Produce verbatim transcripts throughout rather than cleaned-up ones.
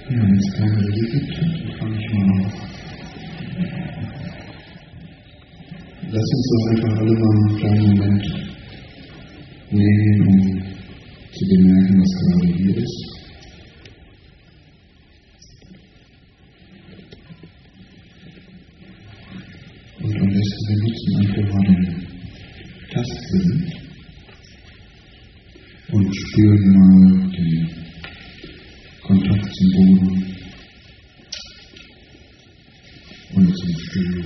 Ja, wenn es keine Regel gibt, dann fange ich mal an. Lass uns doch einfach alle mal einen kleinen Moment nehmen, um zu bemerken, was gerade hier ist. Und am besten wir nutzen einfach mal den Tastsinn und spüren mal den Kontakt zum Boden und zum Stuhl.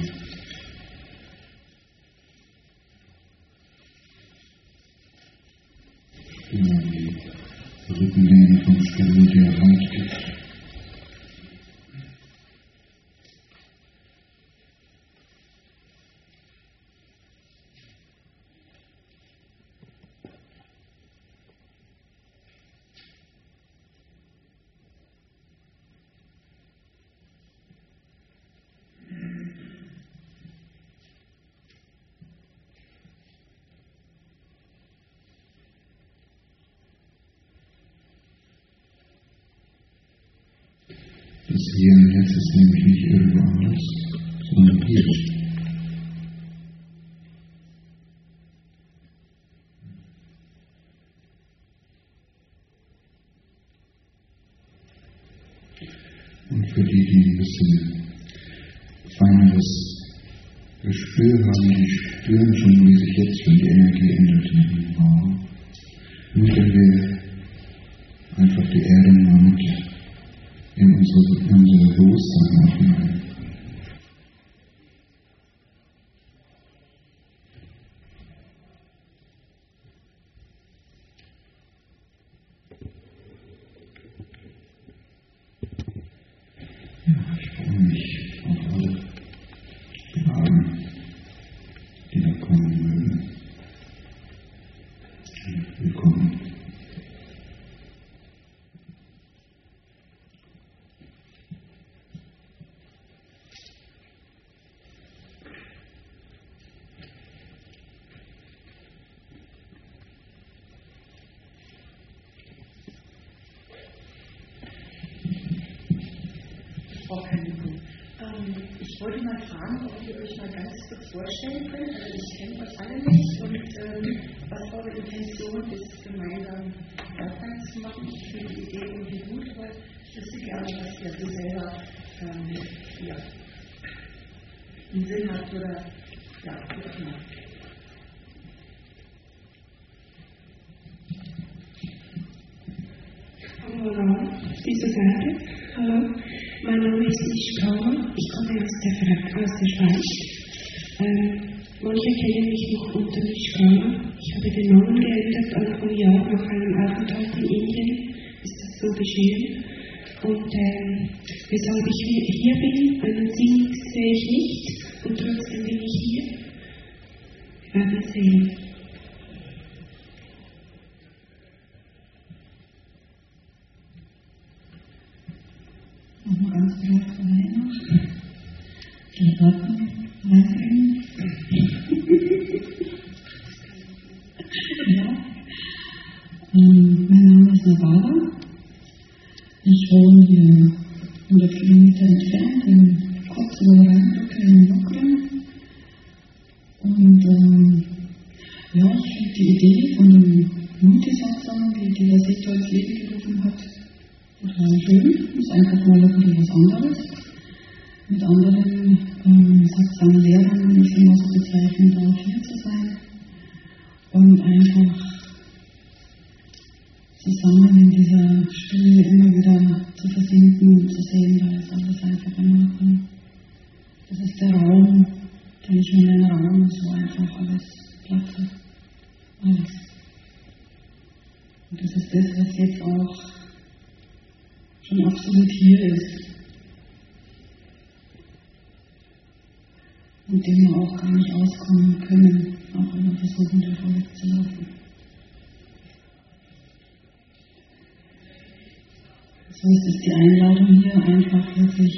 Spüren die Rückenlehne vom Stuhl, der Halt gibt. Das Hier und Jetzt ist nämlich nicht irgendwo anders, sondern hier. Und für die, die ein bisschen feineres Gespür haben, die spüren schon, wie sich jetzt schon die Energie ändert in diesem Raum. Und wenn wir einfach die Erdung mal mit in unser, in unser Bewusstsein aufnehmen. Ja, ich freue mich auf alle Fragen, die da kommen mögen. Willkommen. Frau Kandico, ähm, ich wollte mal fragen, ob ihr euch mal ganz kurz vorstellen könnt. Also ich kenne euch alle nicht und ähm, was eure Intention ist, gemeinsam Vortrag zu machen. Ich finde die Idee irgendwie gut, aber ich wüsste gerne, was ihr so selber ähm, ja, einen Sinn hat oder ja, wie auch immer. Hallo, diese Seite. Hallo, mein Name ist Ischkauer. Ich komme aus der, Fra- aus der Schweiz. Ähm, manche kennen mich noch unter Ischkauer. Ich habe den Namen geändert Anfang Jahr nach einem Aufenthalt in Indien. Ist das so geschehen? Und ähm, weshalb ich hier bin, einen Sinn sehe ich nicht und trotzdem bin ich hier. Wir werden sehen. Nochmal ganz kurz von mir noch. Die Ordnung reinbringen. Ja. Ähm, mein Name ist Navarra. Ich wohne hier hundert Kilometer entfernt in Kotzebue Rheinbrücke in Lokeren. Und ähm, ja, ich finde die Idee von dem Multisatsam, wie die das Sektor ins Leben gerufen hat, total schön. Ist einfach mal ein bisschen was anderes. Mit anderen ähm, Satsam-Lehrern, wenn ich sie mal so bezeichnen darf, hier zu sein. Und einfach zusammen in dieser Stille immer wieder zu versinken und zu sehen, da ist alles einfach in Ordnung. Das ist der Raum, der nicht mehr ein Raum ist, wo einfach alles Platz hat. Alles. Und das ist das, was jetzt auch schon absolut hier ist. Und dem wir auch gar nicht auskommen können, auch wenn wir versuchen, davor wegzulaufen. So ist es die Einladung hier, einfach wirklich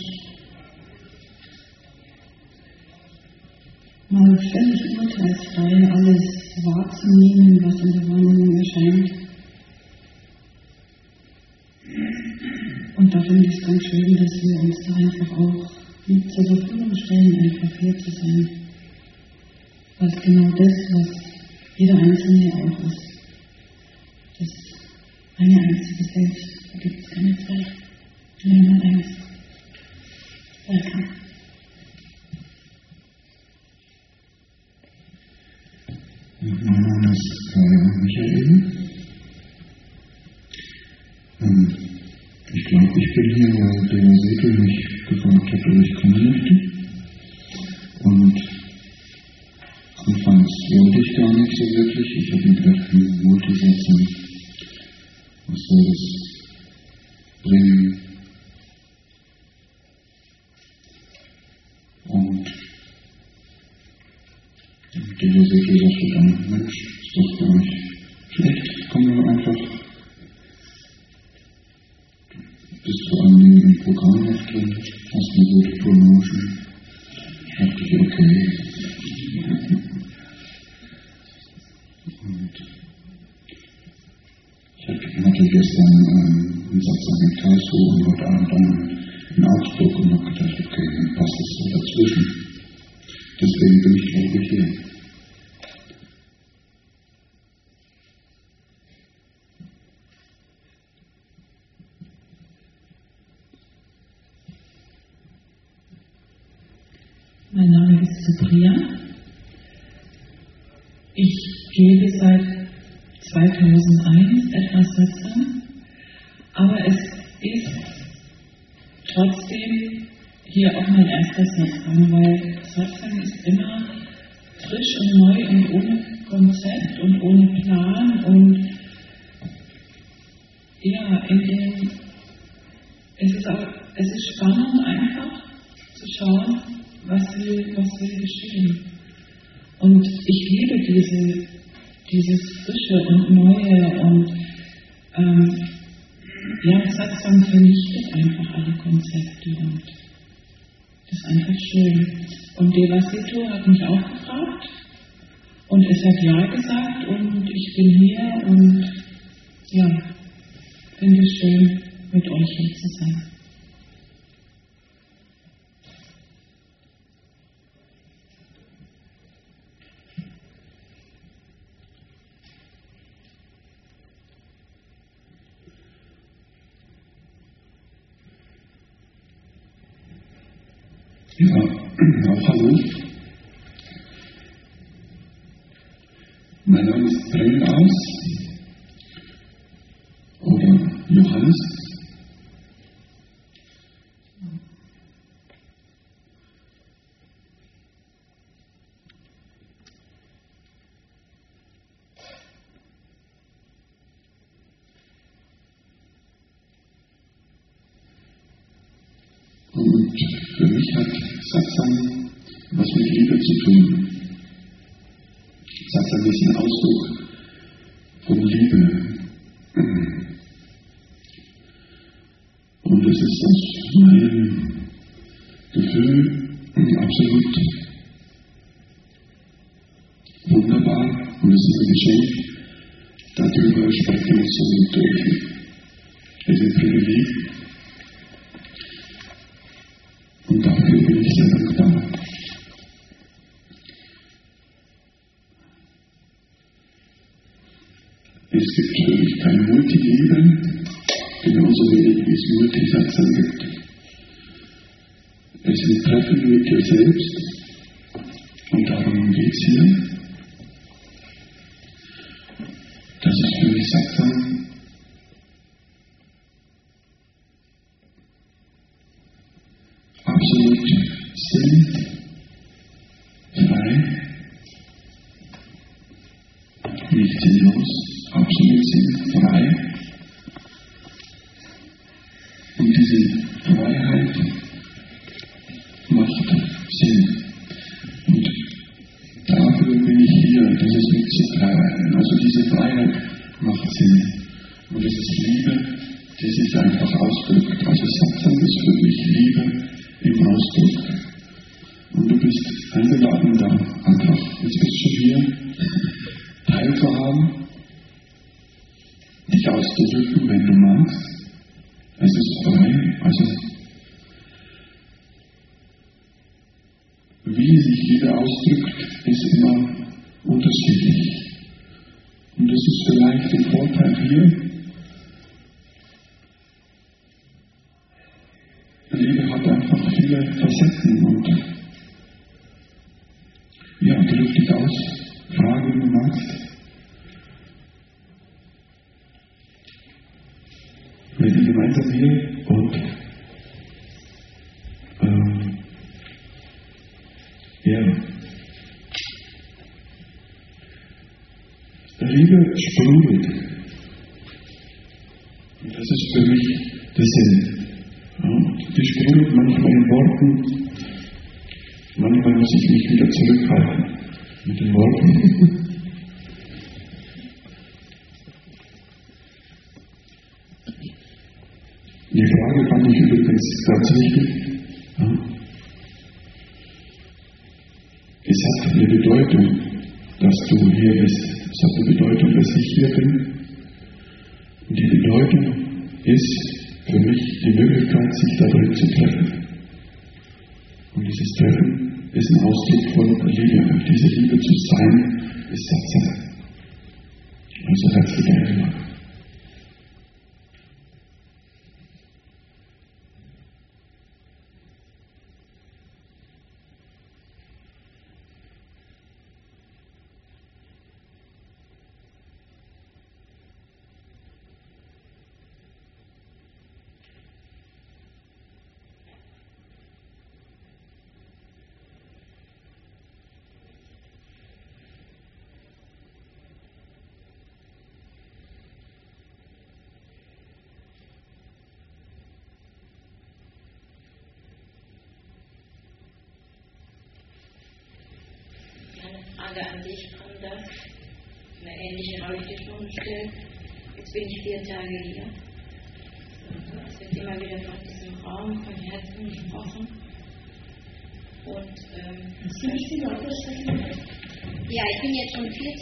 mal völlig urteilsfrei alles wahrzunehmen, was in der Wahrnehmung erscheint. Und da finde ich es ganz schön, dass wir uns da einfach auch mit zur Verfügung stellen, einfach hier zu sein. Was genau das, was jeder Einzelne auch ist. Das eine einzige Selbst, da gibt es keine zwei, nur immer eins. Welcome. Mein Name ist Kai Michael. Ähm, ich glaube, ich bin hier, weil der Sekel mich gefragt hat, ob ich kommen möchte. Und anfangs wollte ich gar nicht so wirklich. Ich habe mir gedacht, wie Multisatzung, was soll das bringen? Und dieser Sekel sagte dann, Mensch, ist doch gar nicht schlecht, komm doch einfach. Du bist vor allem im Programm noch drin, hast eine gute Promotion. Dachte ich, okay. Und ich hatte gestern ähm, einen Satz in Karlsruhe und heute Abend dann in Augsburg und habe gedacht, okay, dann passt das so dazwischen. Deswegen bin ich, glaube ich, hier. Mein Name ist Supriya. Ich gebe seit zweitausendeins etwas Satsang, aber es ist trotzdem hier auch mein erster Satsang, weil Satsang ist immer frisch und neu und ohne Konzept und ohne Plan und ja, in dem, es ist auch, es ist spannend einfach zu schauen, was will, was will geschehen. Und ich liebe diese, dieses Frische und Neue und ähm, ja, Satsang vernichtet einfach alle Konzepte und das ist einfach schön. Und Devasito hat mich auch gefragt und es hat Ja gesagt und ich bin hier und ja, finde es schön, mit euch hier zu sein. Ja, auch hallo. Mein Name ist Brennaus oder Johannes. Und für mich hat Satsang was mit Liebe zu tun. Satsang ist ein Ausdruck von Liebe. Und es ist aus meinem Gefühl absolut wunderbar und es ist ein Geschenk. Darüber sprechen wir so mit durch. Es ist ein Privileg. Und dafür bin ich sehr dankbar. Es gibt für mich keine Multiliebe, genauso wenig wie es Multisatzang gibt. Es ist ein Treffen mit dir selbst und darum geht es hier. Das ist für mich Satsang. Absolut sinnfrei, nicht sinnlos, absolut sinnfrei. Und diese Freiheit macht Sinn. Und dafür bin ich hier, das ist mitzuteilen. Also diese Freiheit macht Sinn. Und es ist Liebe, die sich einfach ausdrückt. Also Satsang ist für mich Liebe im Ausdruck. Und du bist eingeladen da einfach. Jetzt bist du hier, teilzuhaben, dich auszudrücken, wenn du magst. Es ist frei. Liebe hat einfach viele Facetten und ja, drück dich aus, frage, wie du magst. Wir sind gemeinsam hier und ähm, ja, Liebe sprudelt. Und das ist für mich der Sinn. Ja, die sprudelt manchmal in Worten, manchmal muss ich mich wieder zurückhalten mit den Worten. Die Frage fand ich übrigens ganz wichtig. Ja. Es hat eine Bedeutung, dass du hier bist. Es hat eine Bedeutung, dass ich hier bin. Und die Bedeutung ist für mich die Möglichkeit, sich da drin zu treffen. Und dieses Treffen ist ein Ausdruck von Liebe. Und diese Liebe zu sein, ist Satzung. Also herzlich eingeladen. Frage an dich, kommt das? Eine ähnliche habe ich dir schon gestellt. Jetzt bin ich vier Tage hier. Es wird immer wieder von diesem Raum, von Herzen gesprochen. Und, ähm, ja, ich bin jetzt schon vier.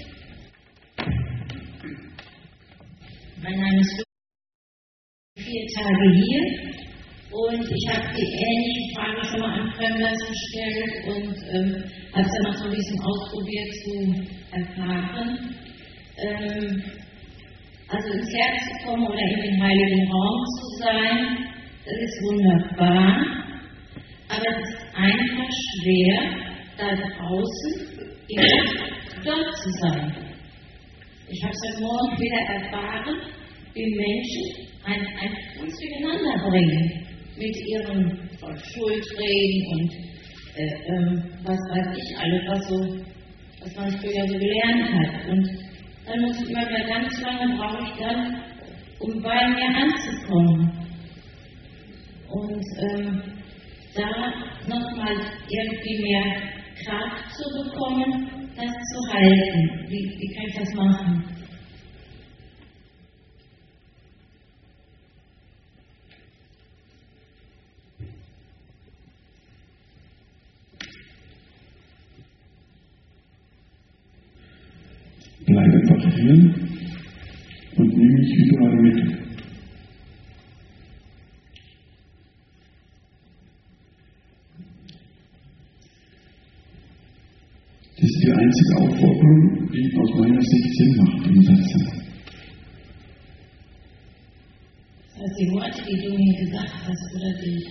Mein Name ist vier Tage hier. Und ich habe die ähnliche Frage schon mal an Fremders gestellt und ähm, habe es dann noch so ein bisschen ausprobiert zu erfahren. Ähm, also ins Herz zu kommen oder in den heiligen Raum zu sein, das ist wunderbar. Aber es ist einfach schwer, da draußen immer dort zu sein. Ich habe es heute Morgen wieder erfahren, wie Menschen ein, ein uns durcheinander bringen. Mit ihren Schuldreden und äh, ähm, was weiß ich alles, was, so, was man früher so gelernt hat. Und dann muss ich immer wieder ganz lange, brauche ich dann, um bei mir anzukommen. Und ähm, da nochmal irgendwie mehr Kraft zu bekommen, das zu halten. Wie, wie kann ich das machen? Bleib einfach hier und nimm mich überall mit. Das ist die einzige Aufforderung, die aus meiner Sicht Sinn macht im Satz. Also die Worte, die du mir gesagt hast, oder die,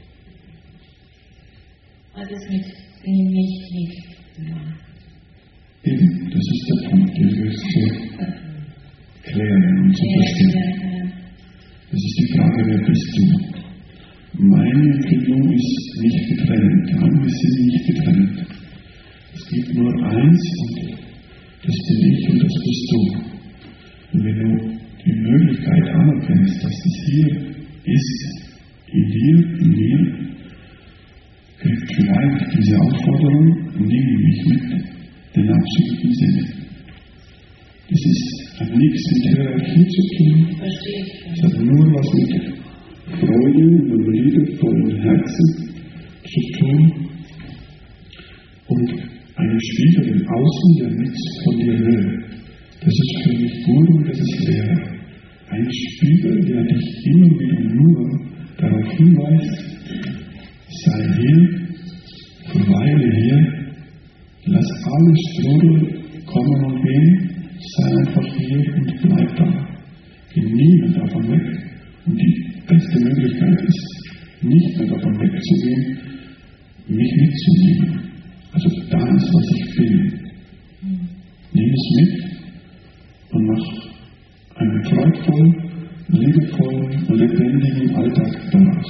was ist mit dem nicht nicht gemacht? Eben, das ist der Punkt, den wir zu klären und zu verstehen. Das ist die Frage, wer bist du? Meine Empfindung ist nicht getrennt, wir sind nicht getrennt. Es gibt nur eins und das bin ich und das bist du. Und wenn du die Möglichkeit anerkennst, dass es hier ist, in dir, in mir, kriegt vielleicht diese Aufforderung, nimm mich mit, den absoluten Sinne. Das ist, hat nichts mit Hierarchie zu tun. Verstehe ich. Es hat nur was mit Freude und liebevollen Herzen zu tun und einen Spiegel im Außen, der nichts von dir will. Das ist für mich gut und das ist leer. Ein Spiegel, der dich immer wieder nur darauf hinweist, sei hier, verweile hier, lass alles Strudel kommen und gehen, sei einfach hier und bleib da. Geh niemand davon weg. Und die beste Möglichkeit ist, nicht mehr davon wegzugehen, mich mitzunehmen. Also da ist, was ich bin. Nimm es mit und mach einen freudvollen, liebevollen, lebendigen Alltag daraus.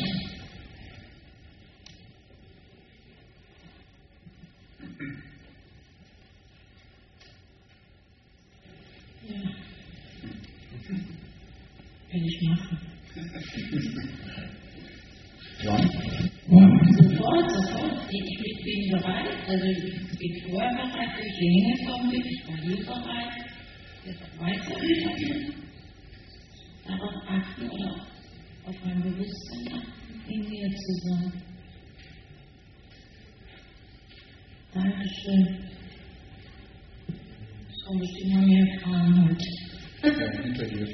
Ja. Will ich machen. Wann? Wann? Sofort, sofort. Ich, ich bin bereit. Also ich bin vorher bereit, ich bin hingekommen, ich war hier bereit. Jetzt weiter. Darauf achten oder auf mein Bewusstsein achten, in mir zu sein. Dankeschön. Es kommen bestimmt noch mehr Fragen heute. Ja, hinter dir.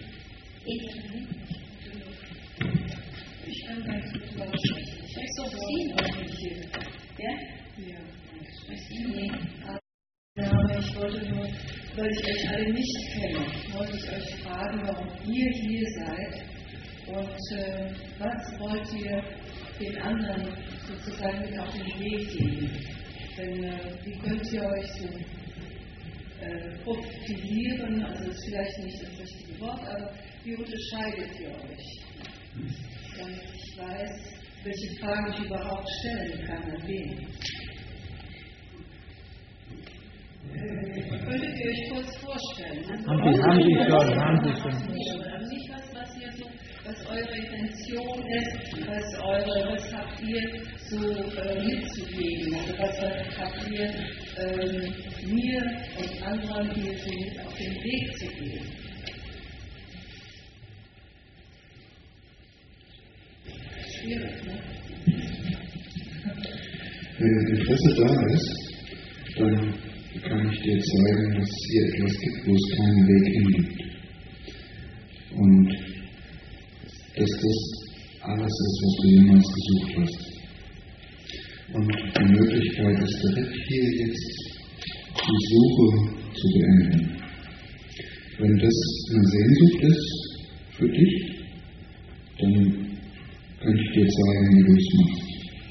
Ich kann ganz gut raussprechen. Ich weiß doch, was Sie heute hier. Ja? Ja. Was Sie nehmen. Ja, aber ich wollte nur, weil ich euch alle nicht kenne, wollte ich euch fragen, warum ihr hier seid und äh, was wollt ihr den anderen sozusagen mit auf den Weg geben? Denn äh, wie könnt ihr euch so äh, profilieren, also das ist vielleicht nicht das richtige Wort, aber wie unterscheidet ihr euch? Damit ich weiß, welche Fragen ich überhaupt stellen kann an wen. Könntet ihr euch kurz vorstellen? Also haben Sie, haben Sie schon, haben Sie schon. Also nicht was, was ihr so, was eure Intention ist, was eure, was habt ihr so äh, mitzugeben, also was habt ihr ähm, mir und anderen hier so mit auf den Weg zu geben. Schwierig, ne? Wenn Interesse da ist, dann kann ich dir zeigen, dass es hier etwas gibt, wo es keinen Weg hin gibt. Und dass das alles ist, was du jemals gesucht hast. Und die Möglichkeit ist direkt hier jetzt die Suche zu beenden. Wenn das eine Sehnsucht ist für dich, dann kann ich dir zeigen, wie du es machst.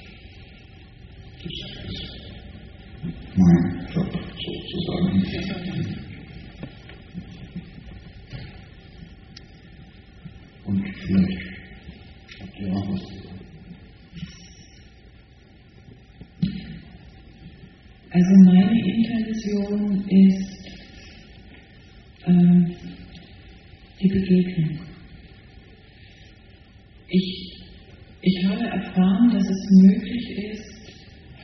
Das ist mein Job, sozusagen. Und vielleicht habt ihr auch was zu sagen. Also meine Intention ist ähm, die Begegnung. Ich, ich habe erfahren, dass es möglich ist,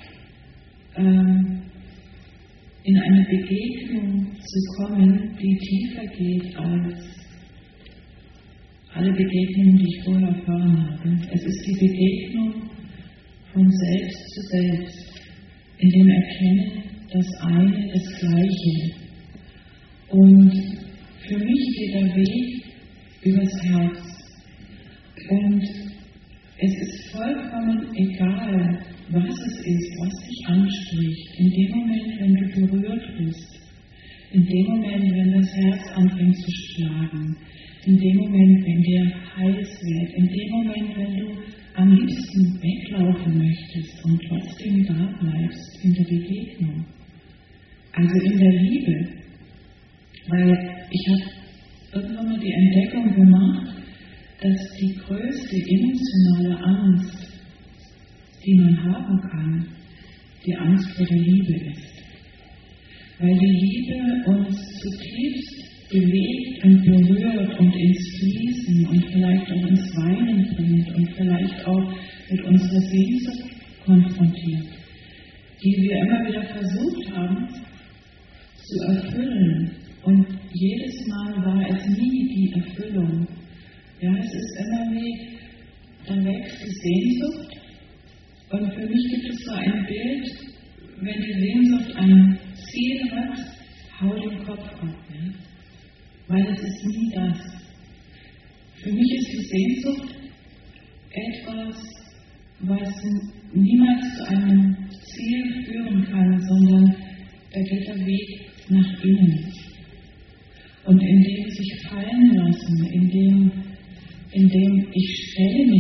ähm, in eine Begegnung zu kommen, die tiefer geht als alle Begegnungen, die ich vorher erfahren habe. Es ist die Begegnung von Selbst zu Selbst, in dem Erkennen das eine, das Gleiche. Und für mich geht der Weg übers Herz. Und es ist vollkommen egal, was es ist, was dich anspricht. In dem Moment, wenn du berührt bist, in dem Moment, wenn das Herz anfängt zu schlagen, in dem Moment, wenn dir heiß wird, in dem Moment, wenn du am liebsten weglaufen möchtest und trotzdem da bleibst in der Begegnung. Also in der Liebe. Weil ich habe irgendwann mal die Entdeckung gemacht, dass die größte emotionale Angst, die man haben kann, die Angst vor der Liebe ist. Weil die Liebe uns zutiefst bewegt und berührt und ins Fließen und vielleicht auch ins Weinen bringt und vielleicht auch mit unserer Sehnsucht konfrontiert, die wir immer wieder versucht haben zu erfüllen. Und jedes Mal war es nie die Erfüllung. Ja, es ist immer wie, da wächst die Sehnsucht. Und für mich gibt es so ein Bild, wenn die Sehnsucht ein Ziel hat, hau den Kopf ab. Ja? Weil es ist nie das. Für mich ist die Sehnsucht etwas, was niemals zu einem Ziel führen kann, sondern da geht der Weg nach innen. Und in dem sich fallen lassen, in dem, in dem ich stelle mich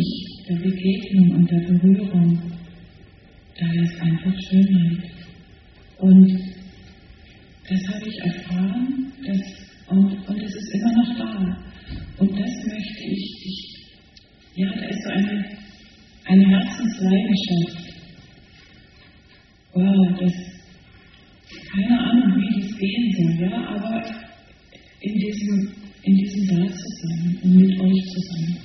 der Begegnung und der Berührung, da ist einfach Schönheit. Und das habe ich erfahren, das, und, und es ist immer noch da. Und das möchte ich, ich ja, da ist so eine, eine Herzensleidenschaft. Wow, das, keine Ahnung, wie das gehen soll, ja, aber in diesem, in diesem Da zu sein und mit euch zu sein.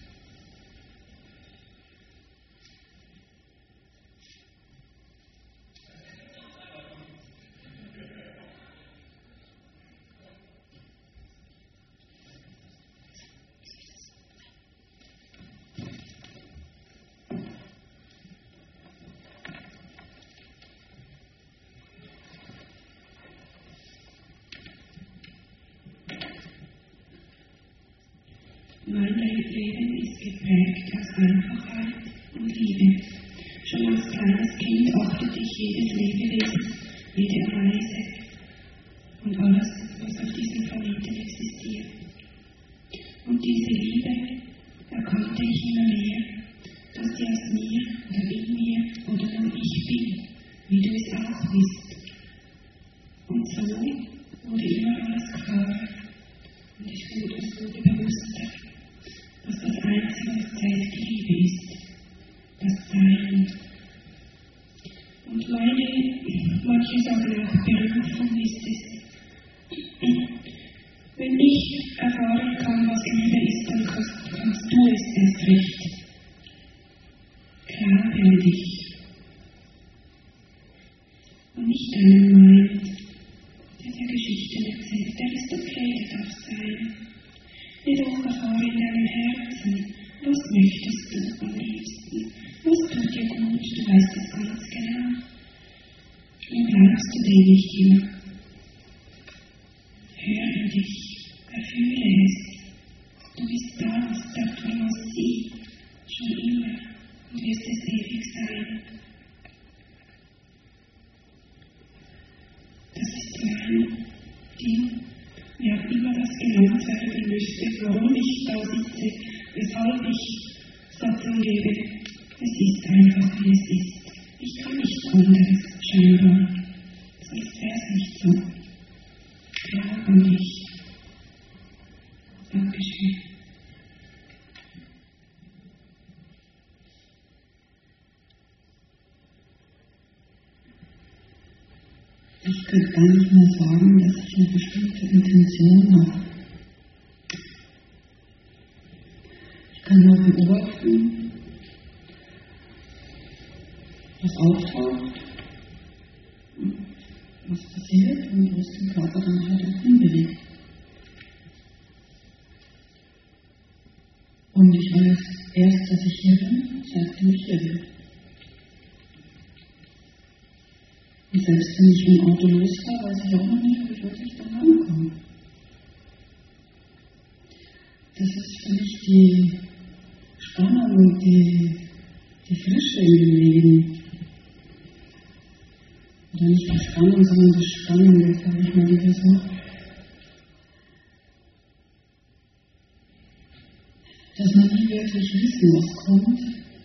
Mein Leben ist geprägt aus Einfachheit und Liebe. Schon als kleines Kind achtete ich jedes Lebewesen, jede Ameise und alles, was auf diesem Planeten existiert. Und diese Liebe erkannte ich immer mehr, dass sie aus mir oder in mir oder nur ich bin, wie du es auch bist. Und so wurde immer alles klarer und ich wurde, es wurde bewusster, dass das Einzige, was zählt, die Liebe ist, das Sein. Und meine, manche sagen auch Berufung ist es. Wenn ich erfahren kann, was Liebe ist, dann kannst, kannst du es erst recht. Glaube an dich. Und nicht deinen Mind, der dir Geschichten erzählt, der ist okay, der darf sein. Jedoch erfahre in deinem Herzen, was möchtest du am liebsten, was tut dir gut, du weißt es ganz genau. Und bleibst du dem nicht immer. Hör in dich, erfühle es. Du bist da, dort wo man sieht, schon immer und wirst es ewig sein. Das ist mein Ding. Wie auch immer das genannt werden müsste, warum ich da sitze, weshalb ich Satzung gebe. Es ist einfach, wie es ist. Ich kann nichts anderes, scheinbar. Sonst wäre es nicht so. Glaub an dich. Dankeschön. Ich könnte gar nicht mehr sagen, dass ich eine bestimmte Intention habe. Ich kann nur beobachten, was auftaucht, was passiert und wo es den Körper dann halt auch hinbewegt. Und ich weiß erst, dass ich hier bin, seitdem ich hier bin. Und selbst wenn ich mit dem Auto losfahre, weiß ich auch noch nicht, ob ich wirklich dann ankomme. Das ist für mich die Spannung und die, die Frische in dem Leben. Oder nicht die Spannung, sondern das Spannende, sage ich mal lieber so. Dass man nie wirklich wissen, was kommt.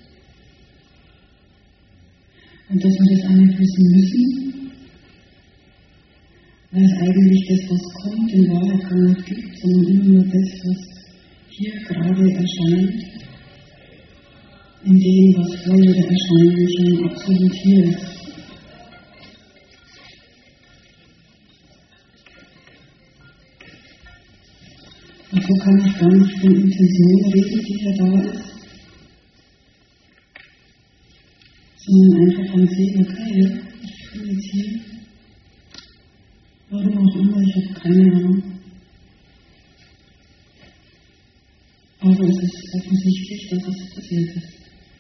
Und dass wir das auch nicht wissen müssen, weil es eigentlich das, was kommt, in Wahrheit gar nicht gibt, sondern immer nur das, was hier gerade erscheint, in dem, was vor jeder Erscheinung schon absolut hier ist. Und so kann ich gar nicht von Intention reden, die hier da ist, sondern einfach von sehen, okay, ich bin jetzt hier, warum auch immer, ich habe keine Ahnung. Aber es ist offensichtlich, dass es passiert ist.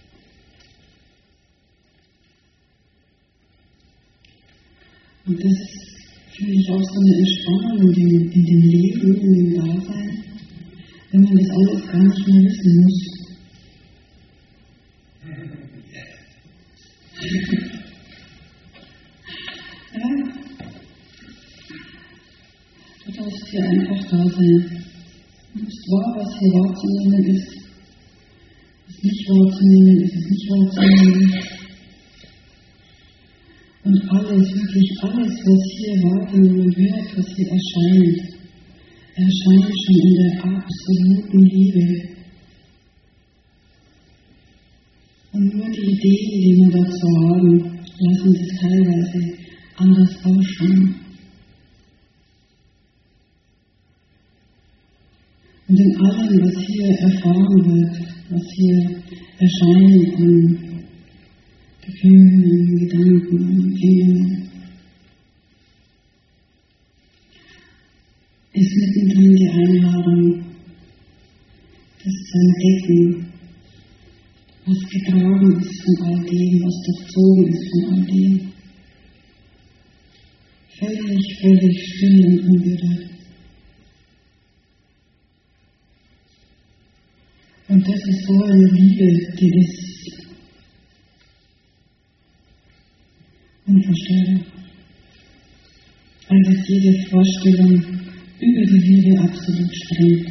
Und das finde ich auch so eine Entspannung in dem, in dem Leben, in dem Dasein, wenn man das alles gar nicht mehr wissen muss. Ja, du darfst hier einfach da sein. Du bist wahr, was hier wahrzunehmen ist, ist nicht nicht wahrzunehmen, ist es nicht wahrzunehmen. Und alles, wirklich alles, was hier wahrgenommen wird, was hier erscheint, erscheint schon in der absoluten Liebe. Und nur die Ideen, die wir dazu haben, lassen sich teilweise anders ausschauen. Und in allem, was hier erfahren wird, was hier erscheint an Gefühlen, Gedanken, Empfindungen, ist mittendrin die Einladung, das zu entdecken, was getragen ist von all dem, was durchzogen ist von all dem. Völlig, völlig still und unberührt. Und das ist so eine Liebe, die ist unvorstellbar. Weil das jede Vorstellung über die Liebe absolut sprengt.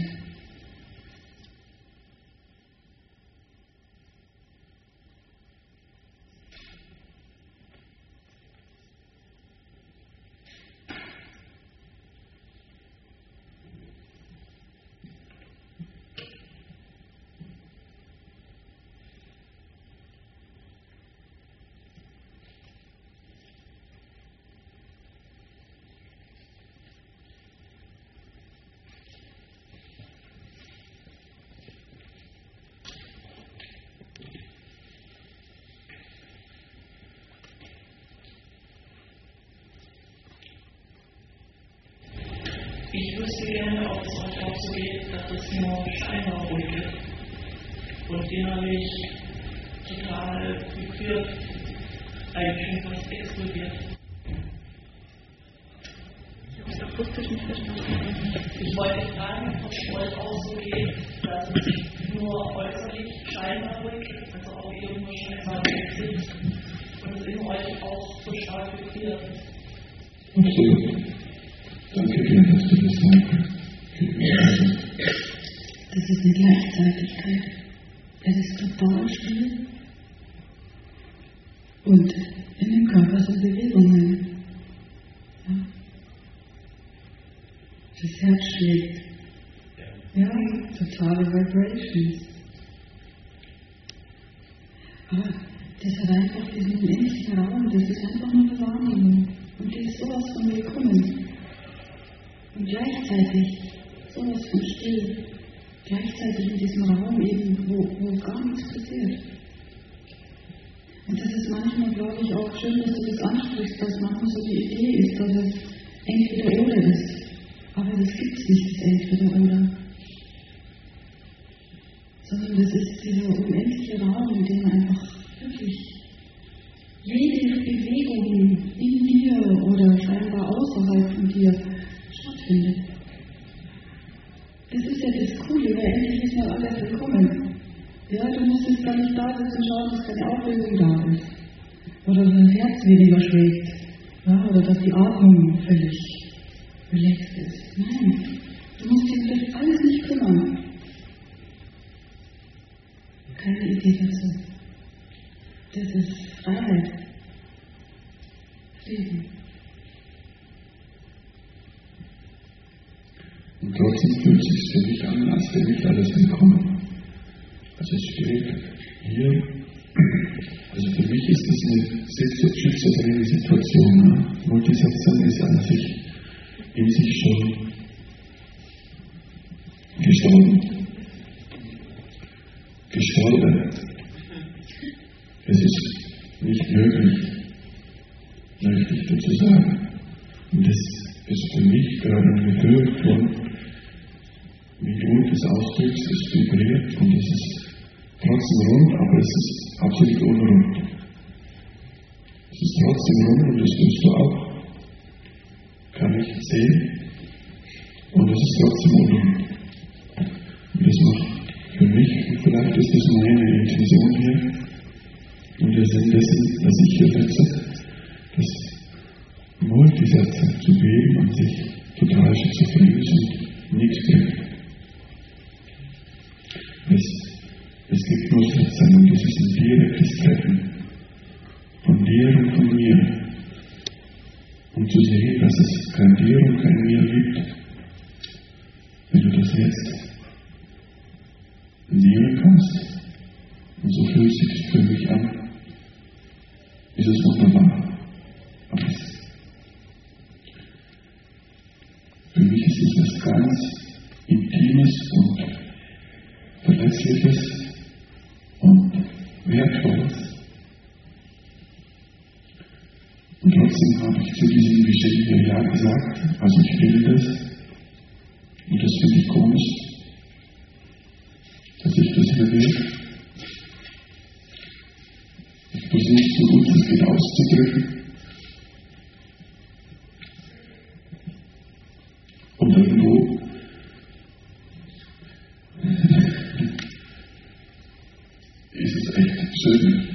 Ich wüsste gerne, ob es euch auch so geht, dass es nur scheinbar ruhig ist und innerlich total gequirlt, eigentlich schon fast explodiert. Ich habe es akustisch nicht verstanden. Ich wollte fragen, ob es euch auch so geht, dass es nur äußerlich scheinbar ruhig ist, also auch ihr nur scheinbar ruhig sitzt und es in euch auch so stark gequirlt. Absolut. Danke dir, dass du das sagst. Das ist eine Gleichzeitigkeit. Es ist total still. Und in dem Körper sind Bewegungen. Ja. Das Herz schlägt. Ja, totale Vibrations. Aber das hat einfach diesen unendlichen Raum, das ist einfach nur eine Wahrnehmung. Und die ist sowas von willkommen. Und gleichzeitig sowas von still, gleichzeitig in diesem Raum eben, wo, wo gar nichts passiert. Und das ist manchmal, glaube ich, auch schön, dass du das ansprichst, dass manchmal so die Idee ist, dass es entweder oder ist. Aber das gibt es nicht, das entweder oder. Sondern das ist dieser unendliche Raum, in dem einfach wirklich jede Bewegung in dir oder scheinbar außerhalb von dir stattfindet. Das ist ja das Coole, weil endlich ist mal alles willkommen. Ja, du musst jetzt gar nicht da sitzen und schauen, dass keine Auflösung da ist. Oder dass dein Herz weniger schlägt. Ja, oder dass die Atmung völlig relaxed ist. Nein, du musst dich um das alles nicht kümmern. Keine Idee dazu. Das ist Freiheit. Frieden. Und trotzdem fühlt es sich für mich an, als wäre nicht alles willkommen. Also es steht hier, also für mich ist das eine schizophrene Situation. Ne? Multisatsan ist an sich, in sich schon gestorben. Gestorben. Es ist nicht möglich, möchte ich dazu sagen. Und das ist für mich gerade ein Gefühl von, wie du das ausdrückst, es vibriert und es ist trotzdem rund, aber es ist absolut unrund. Es ist trotzdem rund und das tust du auch. Kann ich sehen. Und es ist trotzdem unrund. Und das macht für mich, und vielleicht ist das meine Intention hier, und der Sinn dessen, was ich hier setze, das Multisatsan zu geben an sich total schizophren ist und nichts bringt. Es, es gibt nur Satsan ist ein direktes Treffen von dir und von mir. Um zu sehen, dass es kein dir und kein mir gibt. Wenn du das jetzt nehmen kannst, und so fühlt sich das für mich an, ist es wunderbar. Aber es, für mich ist es etwas ganz Intimes und Verletzliches und Wertvolles. Und trotzdem habe ich zu diesem Geschenk ja Ja gesagt, also ich will das. Und das finde ich komisch, dass ich das hier will. Ich versuche so gut es geht auszudrücken. Und irgendwo ist es echt schön.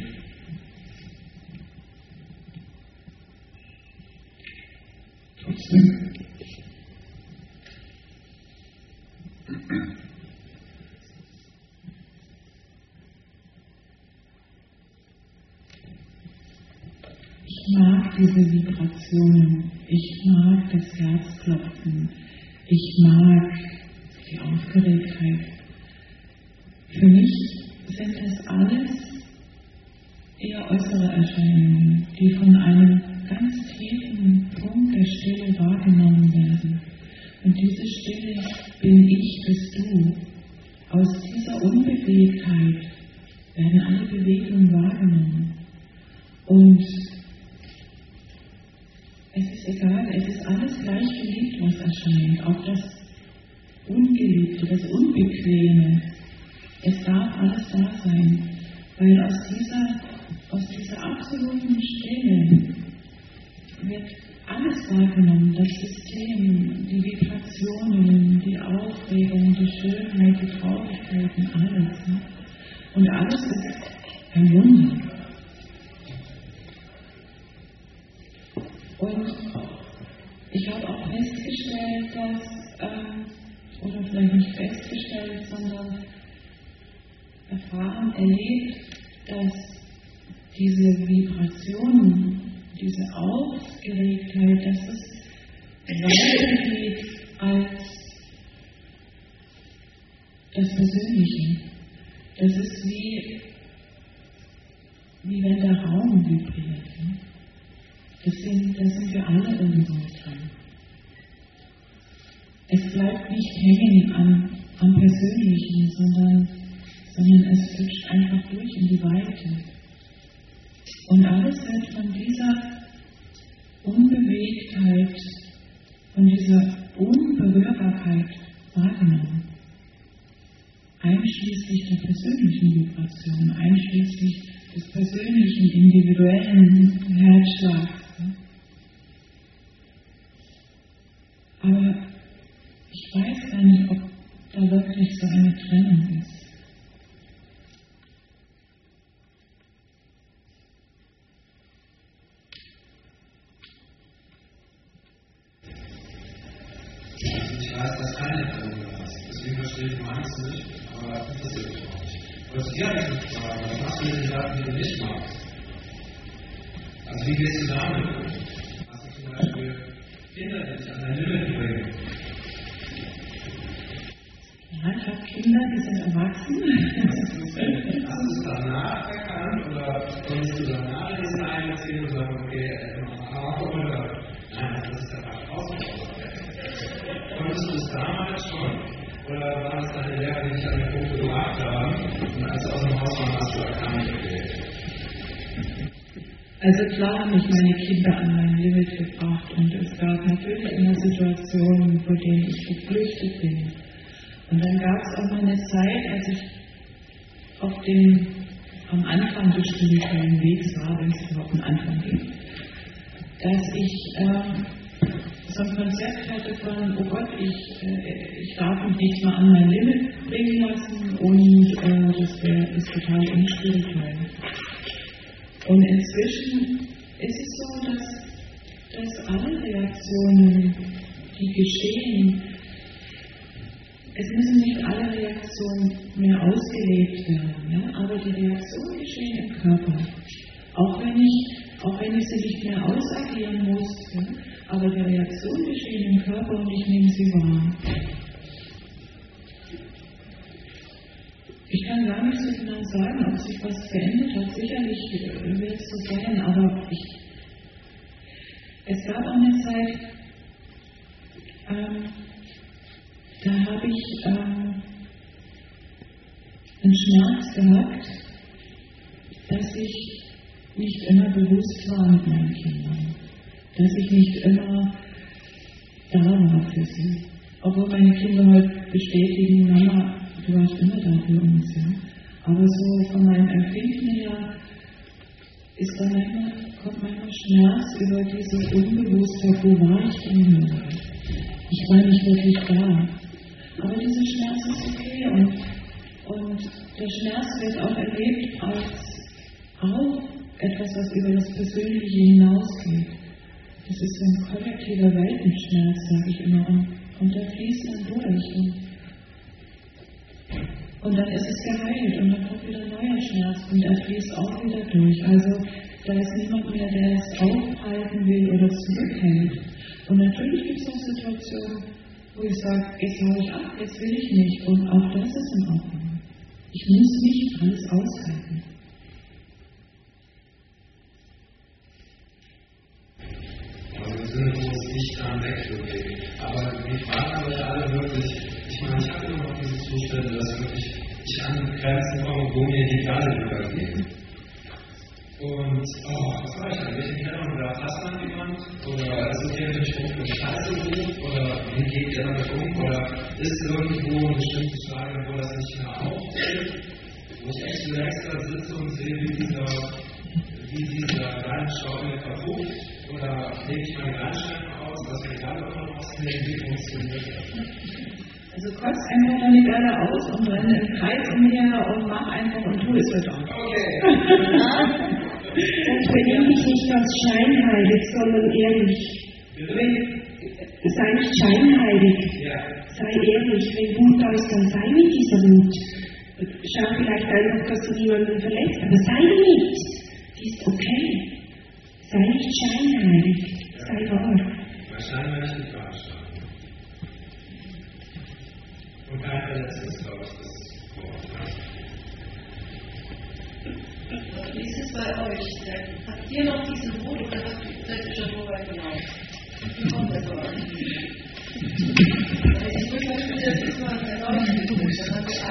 Trotzdem. Ich mag diese Vibrationen, ich mag das Herzklopfen, ich mag die Aufgeregtheit. Für mich sind das alles eher äußere Erscheinungen, die von einem ganz tiefen Punkt der Stille wahrgenommen werden. Und diese Stille bin ich, bist du. Aus dieser Unbewegtheit werden alle Bewegungen wahrgenommen. Und es ist egal, es ist alles gleich geliebt, was erscheint. Auch das Ungeliebte, das Unbequeme. Es darf alles da sein, weil aus dieser, aus dieser absoluten Stille wird alles wahrgenommen, das System, die Vibrationen, die Aufregung, die Schönheit, die Traurigkeiten, alles. Ne? Und alles ist ein Wunder. Und ich habe auch festgestellt, dass, ähm, oder vielleicht nicht festgestellt, sondern erfahren, erlebt, dass diese Vibrationen, diese Aufgeregtheit, dass es weitergeht als das Persönliche. Das ist wie, wie wenn der Raum vibriert. Ne? Das sind, da sind wir alle irgendwo dran. Es bleibt nicht hängen am, am Persönlichen, sondern, sondern es flutscht einfach durch in die Weite. Und alles wird von dieser Unbewegtheit, von dieser Unberührbarkeit wahrgenommen. Einschließlich der persönlichen Vibration, einschließlich des persönlichen, individuellen Herzschlags. Aber ich weiß gar nicht, ob da wirklich so eine Trennung ist. Ich weiß, dass keine Trennung da ist. Deswegen verstehe ich meins nicht, aber das interessiert mich auch nicht. Aber zu dir habe ich eine Frage. Was machst du mit den Sachen, die du nicht magst? Also wie gehst du damit um? Hast du zum Beispiel Kinder, die dich an dein Limit bringen? Ja, ich habe Kinder, die sind erwachsen. Hast du es danach erkannt oder konntest du danach in das einbeziehen und sagen, okay, aber oder nein, das ist einfach ausgesprochen. Konntest du es damals schon? Oder war es deine Lehrer, die dich an den Punkt gebracht haben und als du aus dem Haus warst, hast du erkannt, okay? Also klar haben mich meine Kinder an mein Limit gebracht und es gab natürlich immer Situationen, vor denen ich geflüchtet bin. Und dann gab es auch mal eine Zeit, als ich auf dem, am Anfang des spirituellen Wegs war, wenn es überhaupt einen Anfang gibt, dass ich äh, so ein Konzept hatte von, oh Gott, ich, äh, ich darf mich nicht mal an mein Limit bringen lassen und äh, das wär, ist total unspirituell. Und inzwischen ist es so, dass, dass alle Reaktionen, die geschehen, es müssen nicht alle Reaktionen mehr ausgelebt werden, ja? Aber die Reaktion geschehen im Körper. Auch wenn ich, auch wenn ich sie nicht mehr ausagieren muss, ja, aber die Reaktion geschehen im Körper und ich nehme sie wahr. Ich kann gar nicht so genau sagen, ob sich was verändert hat. Sicherlich wird es so sein, aber ich, es gab auch eine Zeit, ähm, da habe ich ähm, einen Schmerz gehabt, dass ich nicht immer bewusst war mit meinen Kindern, dass ich nicht immer da war für sie. Obwohl meine Kinder heute bestätigen, Mama, du warst immer da für uns. Ja? Aber so von meinem Empfinden her ist da manchmal, kommt manchmal Schmerz über diese Unbewusstheit, wo war ich denn hier? Ich war nicht wirklich da. Aber dieser Schmerz ist okay und, und der Schmerz wird auch erlebt als auch etwas, was über das Persönliche hinausgeht. Das ist ein kollektiver Weltenschmerz, sage ich immer. Und, und da fließt man durch. Und, und dann ist es geheilt und dann kommt wieder ein neuer Schmerz und er fließt auch wieder durch. Also da ist niemand mehr, der es aufhalten will oder zurückhält. Und natürlich gibt es auch Situationen, wo ich sage, jetzt hau ich ab, jetzt will ich nicht. Und auch das ist in Ordnung. Ich muss nicht alles aushalten. Also im Sinne, wo es nicht daran wegzugehen. Aber die fragen aber alle wirklich, ich meine, ich habe immer noch diese Zustände, dass wirklich ich an Grenzen komme, wo mir die Galle übergehen. Und, oh, was war ich eigentlich? Ich hätte mal gedacht, hast du an jemand? Oder ist es okay, wenn ich rufe und Scheiße rufe? Oder wie geht ihr damit um? Oder ist irgendwo eine bestimmte Frage, wo das nicht mehr auftritt? Wo ich echt relaxed da sitze und sehe, wie dieser, wie dieser Reinschauer verpufft? Oder lege ich meine Reinschreiben aus, dass wir gerade immer noch ausnehmen, wie funktioniert das? Also kotz einfach deine Galle aus und renne im Kreis umher und mach einfach und tu es wieder. Okay. Und benimm dich nicht als scheinheilig, sondern ehrlich. Wenn, sei nicht scheinheilig, Ja. sei ehrlich. Wenn Wut da ist, dann sei mit dieser Wut. Schau vielleicht einfach, dass du niemanden verletzt, aber sei mit. Die ist okay. Sei nicht scheinheilig, sei wahr. Wahrscheinlich nicht wahr. Und kein Verletztes, glaube ich, das Wort. Wie ist es bei euch? Habt ihr noch diese Wut oder seid ihr schon so weit hinaus? Wie kommt das bei euch? Ich muss euch das jetzt mal erleuchten. Dann haben wir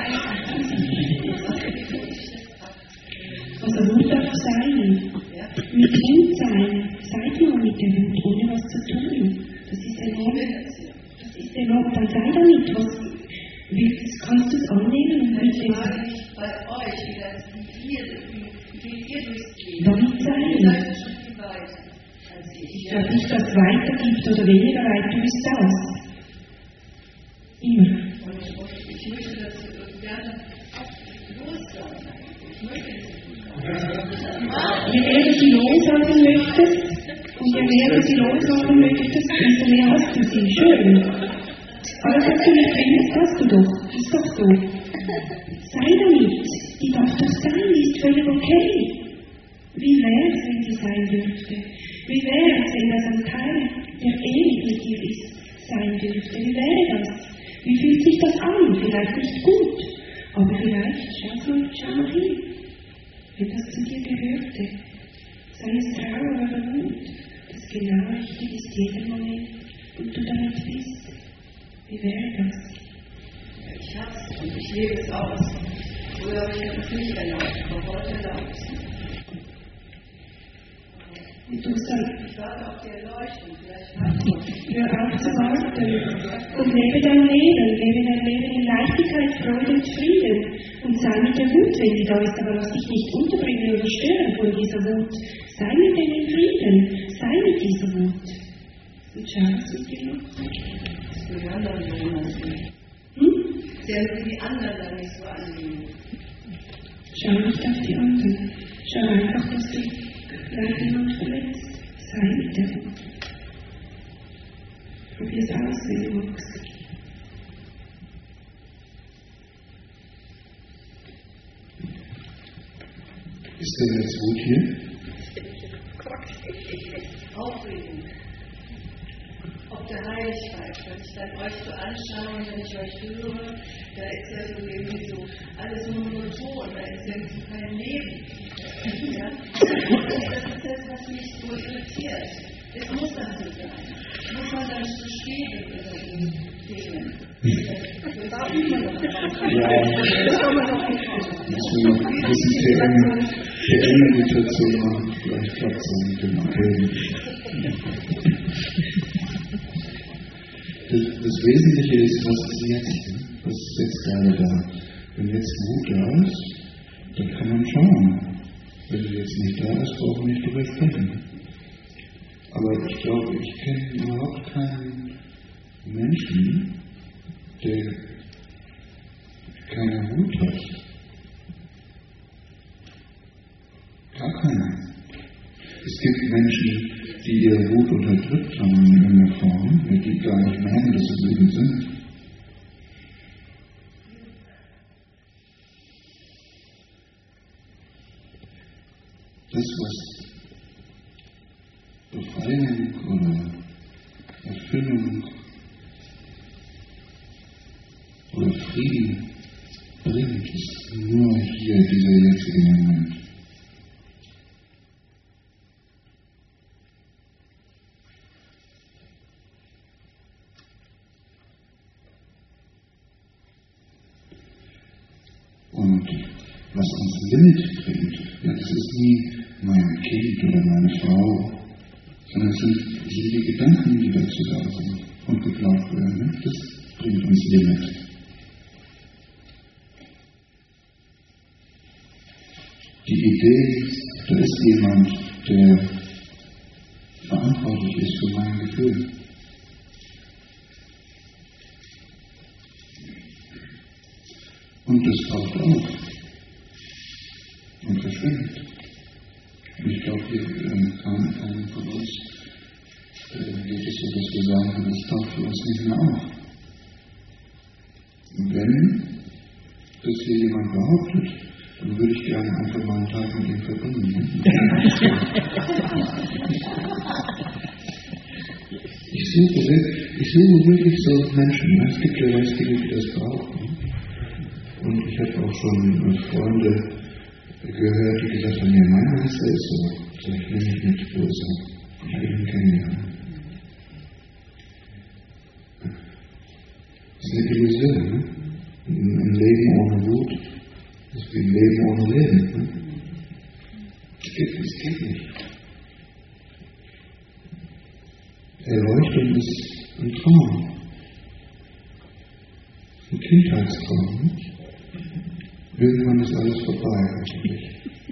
Also Wut darf sein. Ja? Mit Wut sein. Seid mal mit der Wut, ohne was zu tun. Das ist enorm. Das ist enorm. Dann sei damit. Was willst, kannst du es annehmen und Ich mit frage dem mich bei euch, wie das wie ihr, wie geht ihr durchs Leben? damit Ihr sein. seid schon viel weiter als ich. Ich glaube nicht, dass es weitergibt oder weniger weit. Du bist das. Immer. Und, und ich möchte das gerne loslassen. Ich möchte es nicht. Je mehr du sie loslassen möchtest, und je mehr du sie loslassen möchtest, umso mehr hast du sie. Schön. Alles, was du nicht willst, hast du doch. Ist doch so. Sei damit. Die darf doch sein, die ist völlig okay. Wie wäre es, wenn sie sein dürfte? Wie wäre es, wenn das ein Teil, der ewig mit dir ist, sein dürfte? Wie wäre das? Wie fühlt sich das an? Vielleicht nicht gut, aber vielleicht, schau mal, schau mal hin. Wenn das zu dir gehörte, sei es Trauer oder Wut, das genau richtig ist jeden Moment und du damit bist. Wie wäre das? Ich hab's und ich lebe es aus. Früher habe ich das nicht erlaubt, aber heute erlaubt es. Und du sagst, Ich warte auf die Erleuchtung, vielleicht hast du hör auf zu warten und lebe dein Leben, lebe dein Leben in Leichtigkeit, Freude und Frieden und sei mit der Wut, wenn sie da ist, aber lass dich nicht unterbringen oder stören von dieser Wut. Sei mit dem in Frieden, sei mit dieser Wut. Und schau, was mit dir macht. für die anderen so annehmen. Hm? Sie haben für die anderen dann nicht so annehmen. Schau nicht auf die anderen. Schau einfach, dass du vielleicht jemand verletzt. Sei mit der Wut. Probier es aus, wenn du magst. Ist denn jetzt Wut hier? Aufregung. Ob der Heiligkeit, wenn ich dann euch so anschaue, wenn ich euch höre, da ist ja so irgendwie so alles nur monoton, da ist irgendwie kein Leben. Ja? Das ist das, was mich so irritiert. Es muss dann so sein. Muss man dann so stehen über die Themen. Das darf ich mal noch. Das kann man noch nicht machen. Müssen wir noch ein bisschen T M-Meditation machen. Vielleicht klappt es auch mit dem Appell. Das, das Wesentliche ist, was ist jetzt? Was ist jetzt gerade da? Wenn jetzt Wut da ist, dann kann man schauen. Wenn sie jetzt nicht da ist, brauchen wir nicht drüber sprechen. Aber ich glaube, ich kenne überhaupt keinen Menschen, der keine Wut hat. Gar keiner. Es gibt Menschen, die ihre Wut unterdrückt haben in irgendeiner Form, die gar nicht merken, dass sie wütend sind. Das, was Befreiung oder Erfüllung oder Frieden bringt, ist nur hier dieser jetzige Moment. Und was uns Limit bringt, ja, das ist nie mein Kind oder meine Frau, sondern es sind, sind die Gedanken, die dazu da sind und geglaubt werden. Das bringt uns Limit. Die Idee, da ist jemand, der verantwortlich ist für mein Gefühl. Und das taucht auf und verschwindet. Und ich glaube, hier äh, kann keiner von uns äh, geht es so, dass wir sagen, das taucht für uns nicht mehr auf. Und wenn das hier jemand behauptet, dann würde ich gerne einfach mal einen Tag mit ihm verbringen. ich, suche, ich suche wirklich so Menschen. Es gibt ja ganz viele, die das brauchen. Und ich habe auch schon Freunde gehört, die gesagt haben, ja, mein Meister ist so. Sag ich, nehme ich mit, wo ist er? Ich will ihn kennenlernen. Das ist eine Illusion, ne? Ein Leben ohne Wut ist wie ein Leben ohne Leben. Ne? Das geht, das geht nicht. Erleuchtung ist ein Traum. Ein Kindheitstraum. Ne? Irgendwann ist alles vorbei, eigentlich.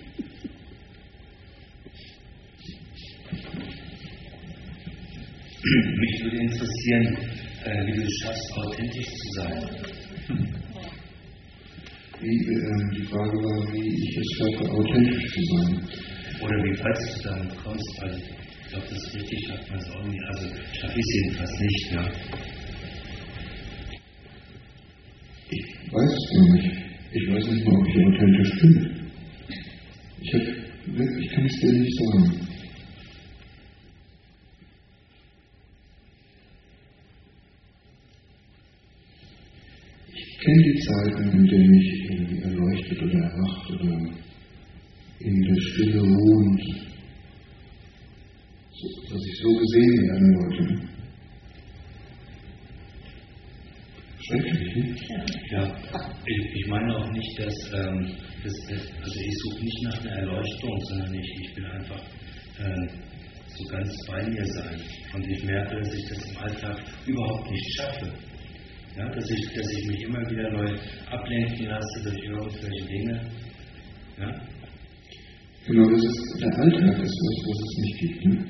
Mich würde interessieren, äh, wie du es schaffst, authentisch zu sein. Wie, äh, die Frage war, wie ich es schaffe, authentisch zu sein. Oder wie falls du damit kommst, weil ich glaube, das ist richtig, schafft man es auch nicht. Also schaffe ich es jedenfalls nicht. Ja. Ich weiß es gar nicht. Ich weiß nicht mal, ob ich authentisch bin. Ich, hab, ich kann es dir nicht sagen. Ich kenne die Zeiten, in denen ich irgendwie erleuchtet oder erwacht oder in der Stille ruhend, so, dass ich so gesehen werden wollte. Schrecklich, ne? Ja, ich, ich meine auch nicht, dass, ähm, das, also ich suche nicht nach einer Erleuchtung, sondern ich, ich will einfach äh, so ganz bei mir sein. Und ich merke, dass ich das im Alltag überhaupt nicht schaffe. Ja, dass, ich, dass ich mich immer wieder neu ablenken lasse durch irgendwelche Dinge. Ja? Genau, das ist, der Alltag ist was, was es nicht gibt. Ne?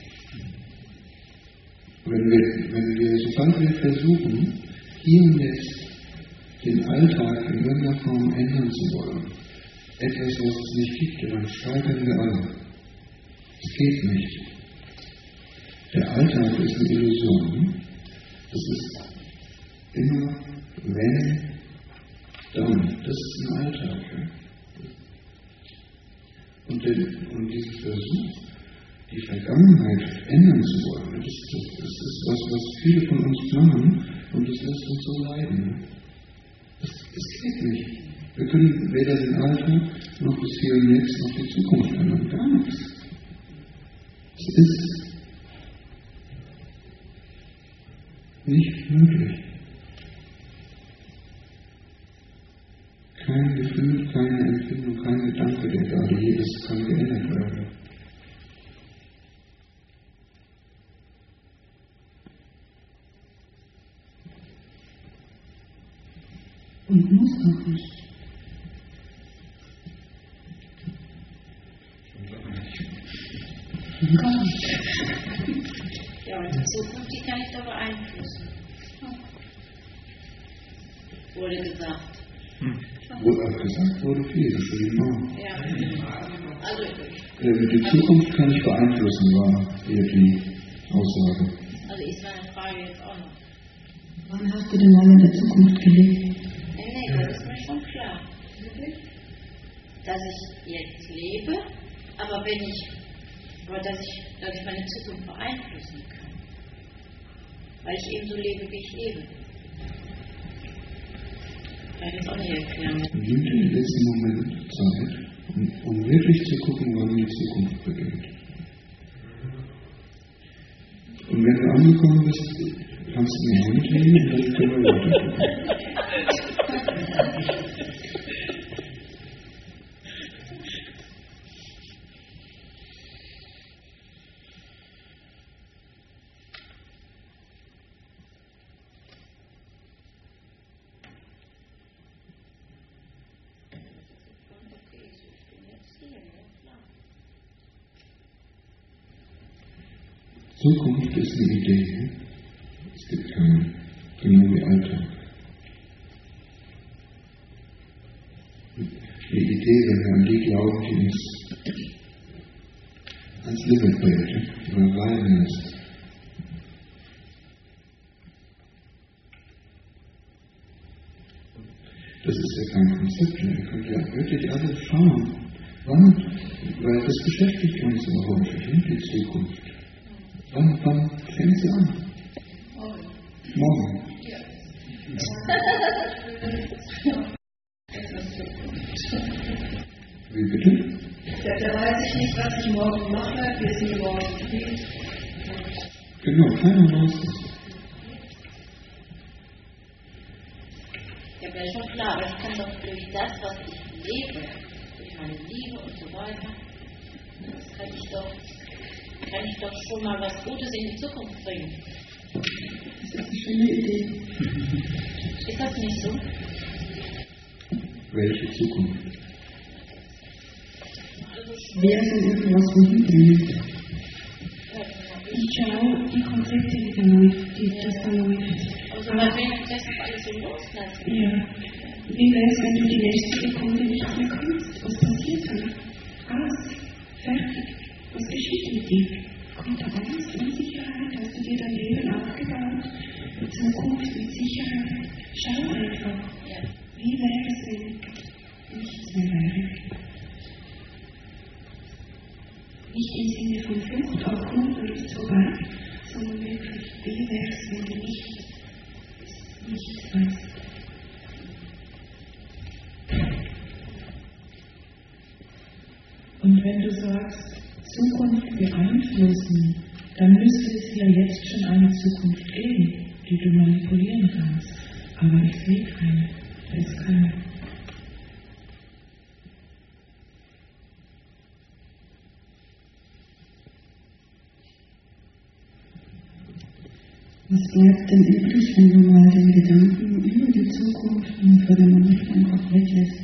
Wenn wir, wenn wir, sobald wir versuchen, hier und jetzt den Alltag in irgendeiner Form ändern zu wollen, etwas, was es nicht gibt, dann scheitern wir alle. Es geht nicht. Der Alltag ist eine Illusion. Das ist immer, wenn, dann. Das ist ein Alltag. Und, den, und diesen Versuch, die Vergangenheit ändern zu wollen, das, das, das ist was, was viele von uns machen und das lässt uns so leiden. Das, das geht nicht. Wir können weder den Alltag noch das Hier und Jetzt noch die Zukunft ändern. Gar nichts. Es ist nicht möglich. Kein Gefühl, keine Empfindung, kein Gedanke, der gerade hier ist, kann geändert werden. Und muss auch nicht. Gar nicht. Ja, und die Zukunft, die kann ich doch beeinflussen. Wurde gesagt. Hm. Wurde gesagt, wurde viel geschrieben auch. Ja. Also, äh, die Zukunft kann ich beeinflussen, war hier die Aussage. Also ist meine Frage jetzt auch noch. Wann hast du denn mal in der Zukunft gelebt? Nee, nee, das ist mir schon klar. Dass ich jetzt lebe, aber wenn ich, aber dass ich, dass ich meine Zukunft beeinflussen kann. Weil ich eben so lebe, wie ich lebe. Kann ich jetzt auch nicht erklären. Nimm dir den letzten Moment Zeit, um, um wirklich zu gucken, wann die Zukunft beginnt. Und wenn du angekommen bist, kannst du mir Hand nehmen und dann können wir weitergucken. Zukunft ist eine Idee. Es gibt keine, genau wie Alltag. Die Idee, wenn wir an die glauben, die uns ans Limit bringt oder leiden lässt. Das ist ja kein Konzept. Ihr könnt ja wirklich alle schauen. Wann? Weil das beschäftigt uns so häufig, ne? Die Zukunft. Wann, wann fängt sie an? Morgen. Morgen. Ja. Wie bitte? Da, da weiß ich nicht, was ich morgen mache, wie es mir morgen geht. Genau, keiner weiß das. Ja, wäre schon klar, aber ich kann doch durch das, was ich lebe, durch meine Liebe und so weiter, das kann ich doch, kann ich doch schon mal was Gutes in die Zukunft bringen. Das ist eine schöne Idee. Ist das nicht so? Welche Zukunft? Wer soll irgendwas wohin bringen? Ich schaue die Konzepte, die da läuft, die das da läuft. Also man will das alles so loslassen. Ja. Wie wäre es, wenn du die nächste Sekunde nicht mehr kannst? Was passiert dann? Alles. Fertig. Was geschieht mit dir? Kommt da Angst, Unsicherheit? Hast du dir dein Leben aufgebaut? Mit Zukunft, mit Sicherheit? Schau einfach. Ja. Wie wäre es, wenn nichts mehr wäre? Nicht im Sinne von Flucht, auch gut und ist vorbei, sondern wirklich, wie wäre es, wenn du nicht, nichts weißt. Und wenn du sagst, Zukunft beeinflussen, dann müsste es ja jetzt schon eine Zukunft geben, die du manipulieren kannst. Aber ich sehe keine. Da ist keine. Was bleibt denn übrig, wenn du mal den Gedanken über die Zukunft nur für den Moment einfach weglässt?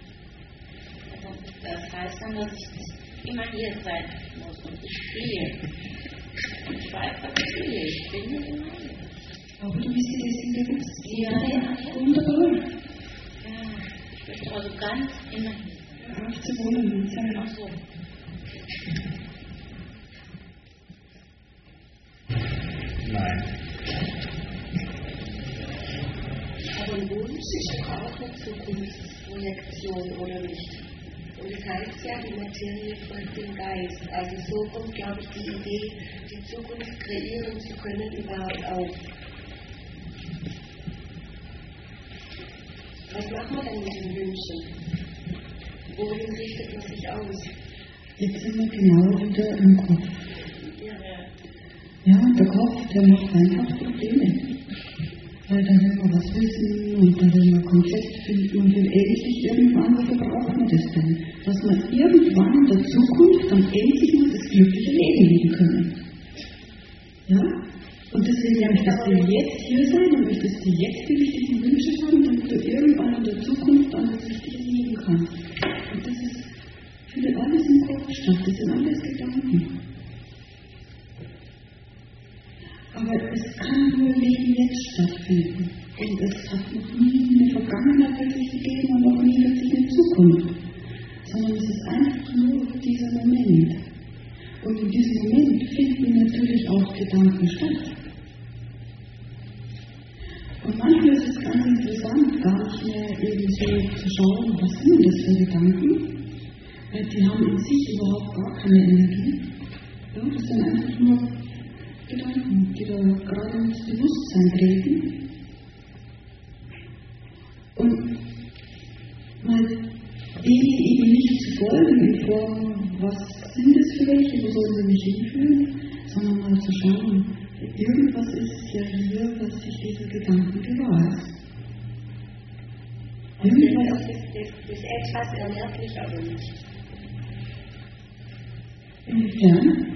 Das heißt dann, dass ich immer hier sein muss und ich spiele. Ich weiß, was ich spiele. Ich bin nicht immer hier. Aber du bist dir dessen bewusst. Ja, ja, ja. Wunderbar. Ja, ich möchte also ganz immer hier sein. Hör auf zu wollen und sein. Ach so. Nein. Aber ein Wunsch ist auch eine Zukunftsprojektion, oder nicht? Und es das heißt ja, die Materie folgt dem Geist. Also so kommt, glaube ich, die Idee, die Zukunft kreieren zu können, überhaupt auf. Was macht man denn mit den Wünschen? Wohin richtet man sich aus? Jetzt sind wir genau wieder im Kopf. Ja, ja der Kopf, der macht einfach Probleme. Weil da will man was wissen und da will man Konzept finden und will endlich irgendwann, wofür braucht man das denn? Dass man irgendwann in der Zukunft dann endlich mal das glückliche Leben leben können. Ja? Und deswegen möchtest du jetzt hier sein und möchtest du jetzt die richtigen Wünsche haben, damit du irgendwann in der Zukunft dann das richtige Leben kannst. Und das ist, findet alles im Kopf statt, das sind alles Gedanken. Aber es kann nur Leben jetzt stattfinden. Und es hat noch nie eine Vergangenheit wirklich gegeben und auch nie wirklich eine Zukunft. Sondern es ist einfach nur dieser Moment. Und in diesem Moment finden natürlich auch Gedanken statt. Und manchmal ist es ganz interessant, gar nicht mehr eben so zu schauen, was sind das für Gedanken, weil die haben in sich überhaupt gar keine Energie. Ja, das sind einfach nur Gedanken, die da gerade ins Bewusstsein treten. Und mal denen eben nicht zu folgen in Form, was sind das für welche, wo sollen sie mich hinführen, sondern mal zu schauen, irgendwas ist ja hier, was sich dieser Gedanken gewahr ist. Also das ist, das, das ist etwas ermerklich, aber nicht. Inwiefern?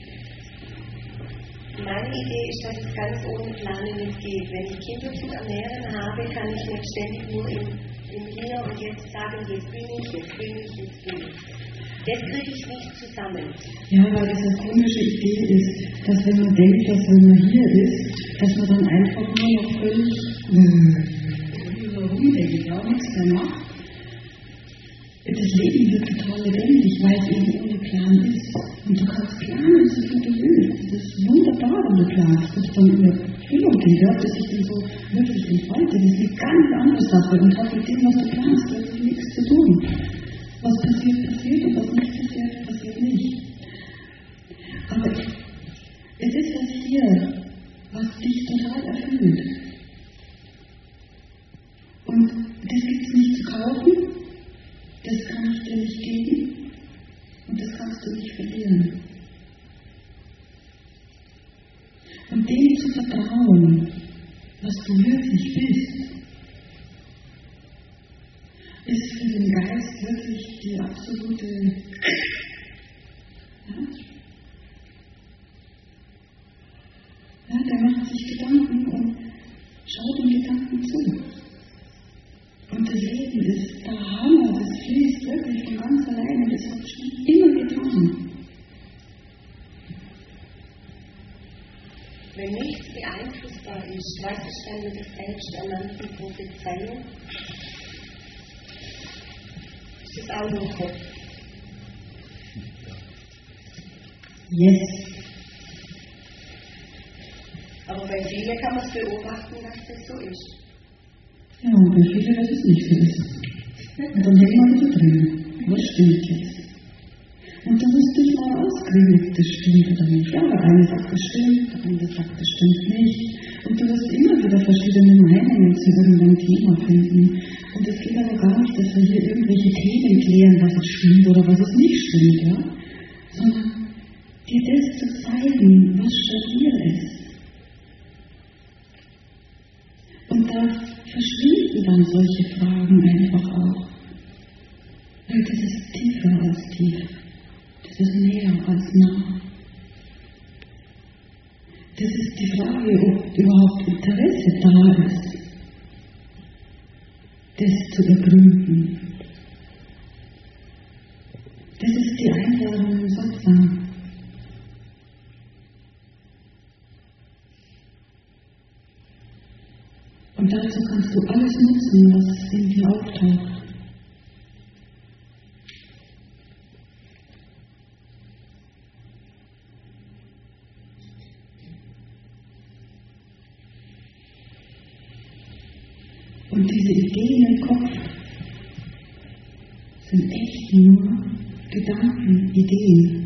Meine Idee ist, dass es ganz ohne Planen nicht geht. Wenn ich Kinder zu ernähren habe, kann ich nicht ständig nur im, im Hier und Jetzt sagen, jetzt bin ich, jetzt bin ich, jetzt bin ich. Das kriege ich nicht zusammen. Ja, weil das eine komische Idee ist, dass wenn man denkt, dass wenn man hier ist, dass man dann einfach nur noch völlig äh, rumdenkt, ja, nichts mehr macht. Das Leben wird total lebendig, weil es eben ohne Plan ist. Und du kannst planen, so viel du willst. Das ist wunderbar, wenn du planst, dass dann in der Erfüllung geht, ja, dass sich dann so wirklich entfaltet. Das ist eine ganz andere Sache und hat mit dem, was du planst, wirklich nichts zu tun. Was passiert, passiert und was nicht passiert, passiert nicht. Aber es ist was hier, was dich total erfüllt. Und das gibt es nicht zu kaufen. Das kann ich dir nicht geben und das kannst du nicht verlieren. Und dem zu vertrauen, was du wirklich bist, ist für den Geist wirklich die absolute... Ja, ja, der macht sich Gedanken und schaut den Gedanken zu. Und das Leben ist der Hammer, das fließt wirklich von ganz alleine, das hat schon immer getan. Wenn nichts beeinflussbar ist, was ist dann mit der selbsternannten Prophezeiung? Ist das auch nur Kopf? Yes. Aber bei vielen kann man es beobachten, dass das so ist. Ja, und bei vielen, dass es nicht so ist. Und dann hängen wir wieder drin. Was stimmt jetzt? Und du musst dich mal rauskriegen, ob das stimmt oder nicht. Ja, der eine sagt, das stimmt, der andere sagt, das stimmt nicht. Und du wirst immer wieder verschiedene Meinungen zu irgendeinem Thema finden. Und es geht aber gar nicht, dass wir hier irgendwelche Themen klären, was es stimmt oder was es nicht stimmt, ja? Sondern dir das zu zeigen, was schon hier ist. Und da verschwinden dann solche Fragen einfach auch. Weil das ist tiefer als tief. Das ist näher als nah. Das ist die Frage, ob überhaupt Interesse da ist, das zu ergründen. Das ist die Einladung im Satsang. Und dazu kannst du alles nutzen, was in dir auftaucht. Und diese Ideen im Kopf sind echt nur Gedanken, Ideen.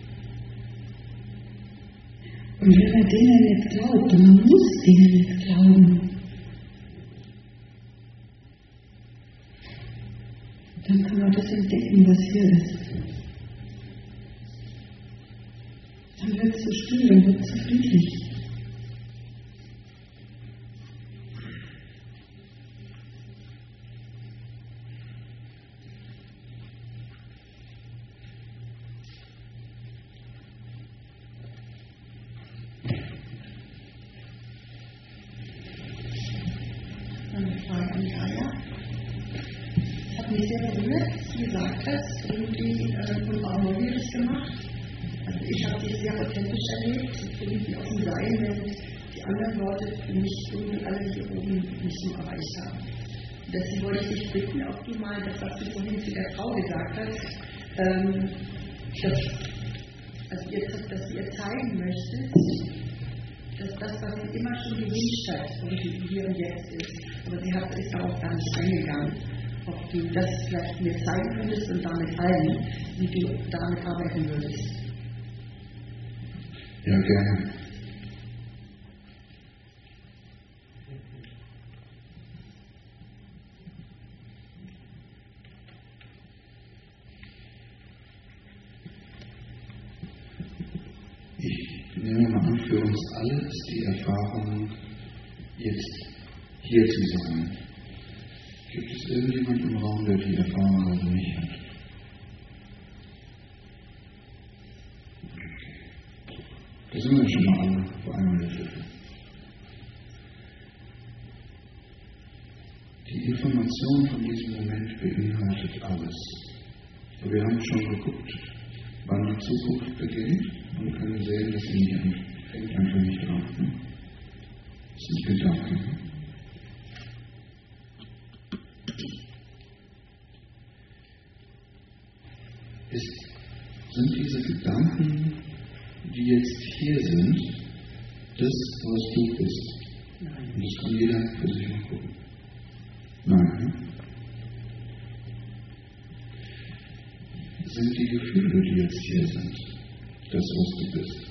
Und wenn man denen nicht glaubt, und man muss denen nicht glauben, dann kann man das entdecken, was hier ist. Dann wird es so still, dann wird es so friedlich. Eine Frage an Gaia. Es hat mich sehr berührt, sie gesagt hat, irgendwie äh, und auch neugierig gemacht. Also ich habe dich sehr authentisch erlebt, irgendwie aus dem Sein, wenn die anderen Leute für mich irgendwie alle hier oben nicht so erreicht haben. Und deswegen wollte ich dich bitten, ob du mal das, was du vorhin zu der Frau gesagt hast, ähm, dass, also ihr, dass du ihr zeigen möchtest, dass das, was sie immer schon gewünscht hat, irgendwie hier und jetzt ist. Aber sie hat, ist darauf gar nicht eingegangen. Ob du das vielleicht mir zeigen könntest und damit allen, wie du damit arbeiten würdest. Ja, gerne. Ich nehme mal an, für uns alle ist die Erfahrung, jetzt hier zu sein. Gibt es irgendjemand im Raum, der die Erfahrung also nicht hat? Da sind wir schon mal alle vor einmal der Schritte. Die Information von diesem Moment beinhaltet alles. Und wir haben schon geguckt, wann die Zukunft beginnt und können sehen, dass sie nicht fängt einfach nicht an. Das sind Gedanken. Ist, sind diese Gedanken, die jetzt hier sind, das, was du bist? Nein. Und das kann jeder für sich mal gucken. Nein. Sind die Gefühle, die jetzt hier sind, das, was du bist?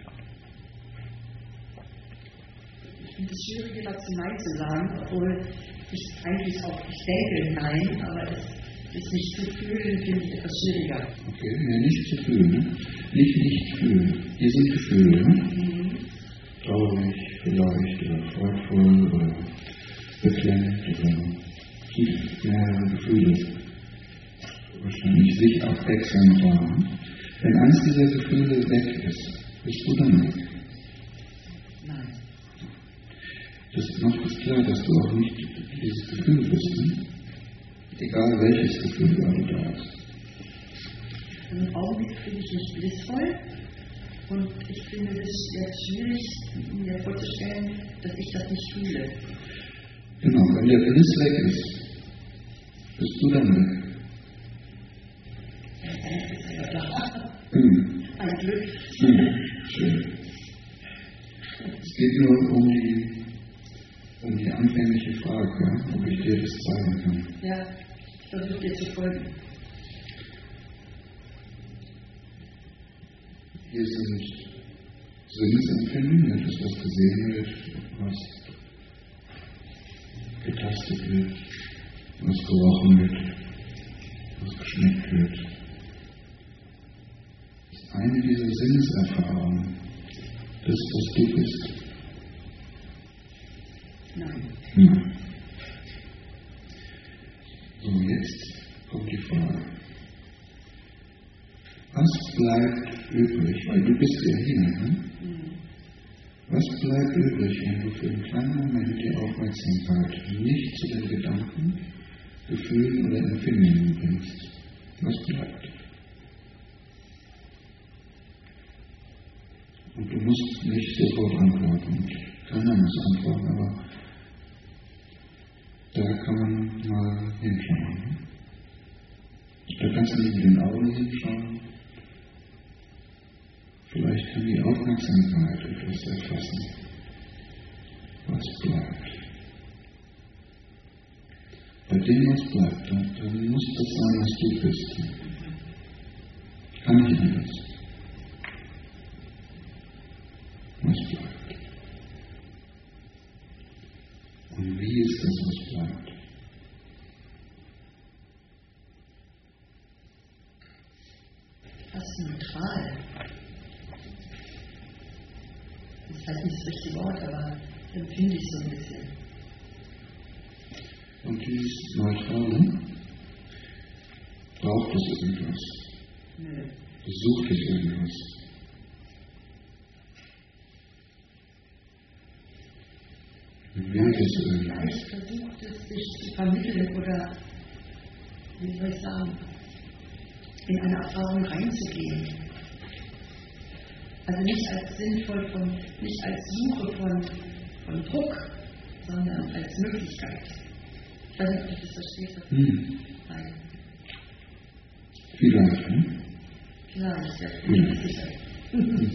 Ich finde es schwierig, dazu Nein zu sagen, obwohl ich eigentlich auch, ich denke Nein, aber es ist nicht zu fühlen, finde ich etwas schwieriger. Okay, ja, nicht zu fühlen. Nicht nicht fühlen. Hier sind Gefühle. Mhm. Traurig vielleicht oder freudvoll oder beklemmt oder mehrere Gefühle. Wahrscheinlich sich abwechselnd waren. Wenn eins dieser Gefühle weg ist, bist du dann weg? Nein. Das macht es klar, dass du auch nicht dieses Gefühl bist. Ne? Egal welches Gefühl gerade da ist. Im Augenblick fühle ich mich blissvoll und ich finde es jetzt schwierig, mir vorzustellen, dass ich das nicht fühle. Genau, wenn der Bliss weg ist, bist du dann weg. Hm. Ein Glück. Hm. Schön. Es geht nur um die, um die anfängliche Frage, ob ich dir das zeigen kann. Ja, ich versuche dir zu folgen. Hier sind Sinnesempfindungen, etwas, was gesehen wird, was getastet wird, was gerochen wird, was geschmeckt wird. Das ist eine dieser Sinneserfahrungen, das, was du bist. Nein. Nein. So, jetzt kommt die Frage. Was bleibt übrig? Weil du bist ja hier, ne? Mhm. Was bleibt übrig, wenn du für einen kleinen Moment die Aufmerksamkeit nicht zu den Gedanken, Gefühlen oder Empfindungen bringst? Was bleibt? Und du musst nicht sofort antworten. Keiner muss antworten, aber da kann man mal hinschauen. Da kannst du nicht mit den Augen hinschauen. Vielleicht kann die Aufmerksamkeit etwas erfassen. Was bleibt? Bei dem, was bleibt, dann, dann muss das sein, was du bist. Kann ich anders. Was bleibt? Und wie ist das, was bleibt? Fast neutral. Das ist halt nicht das richtige Wort, aber empfinde ich so ein bisschen. Und dieses Neutrale, braucht es irgendwas? Nö. Sucht es irgendwas? Will es irgendwas? Vielleicht versucht es, sich zu vermitteln oder, wie soll ich sagen, in eine Erfahrung reinzugehen. Also nicht als sinnvoll, von, nicht als Suche von, von Druck, sondern als Möglichkeit. Ich weiß nicht, ob ich das verstehe. Hm. Nein. Vielleicht, ne? Vielleicht, ja, bin ich sicher. Hm.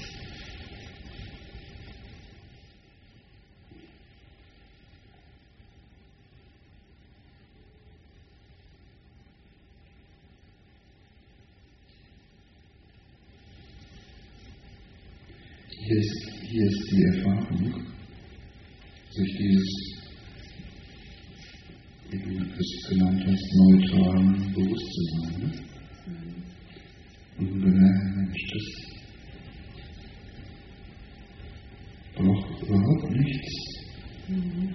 Hier ist, hier ist die Erfahrung, sich dieses, wie du es genannt hast, neutralen Bewusstsein. Ne? Und du bemerkst, Mensch, das braucht überhaupt nichts. Mhm.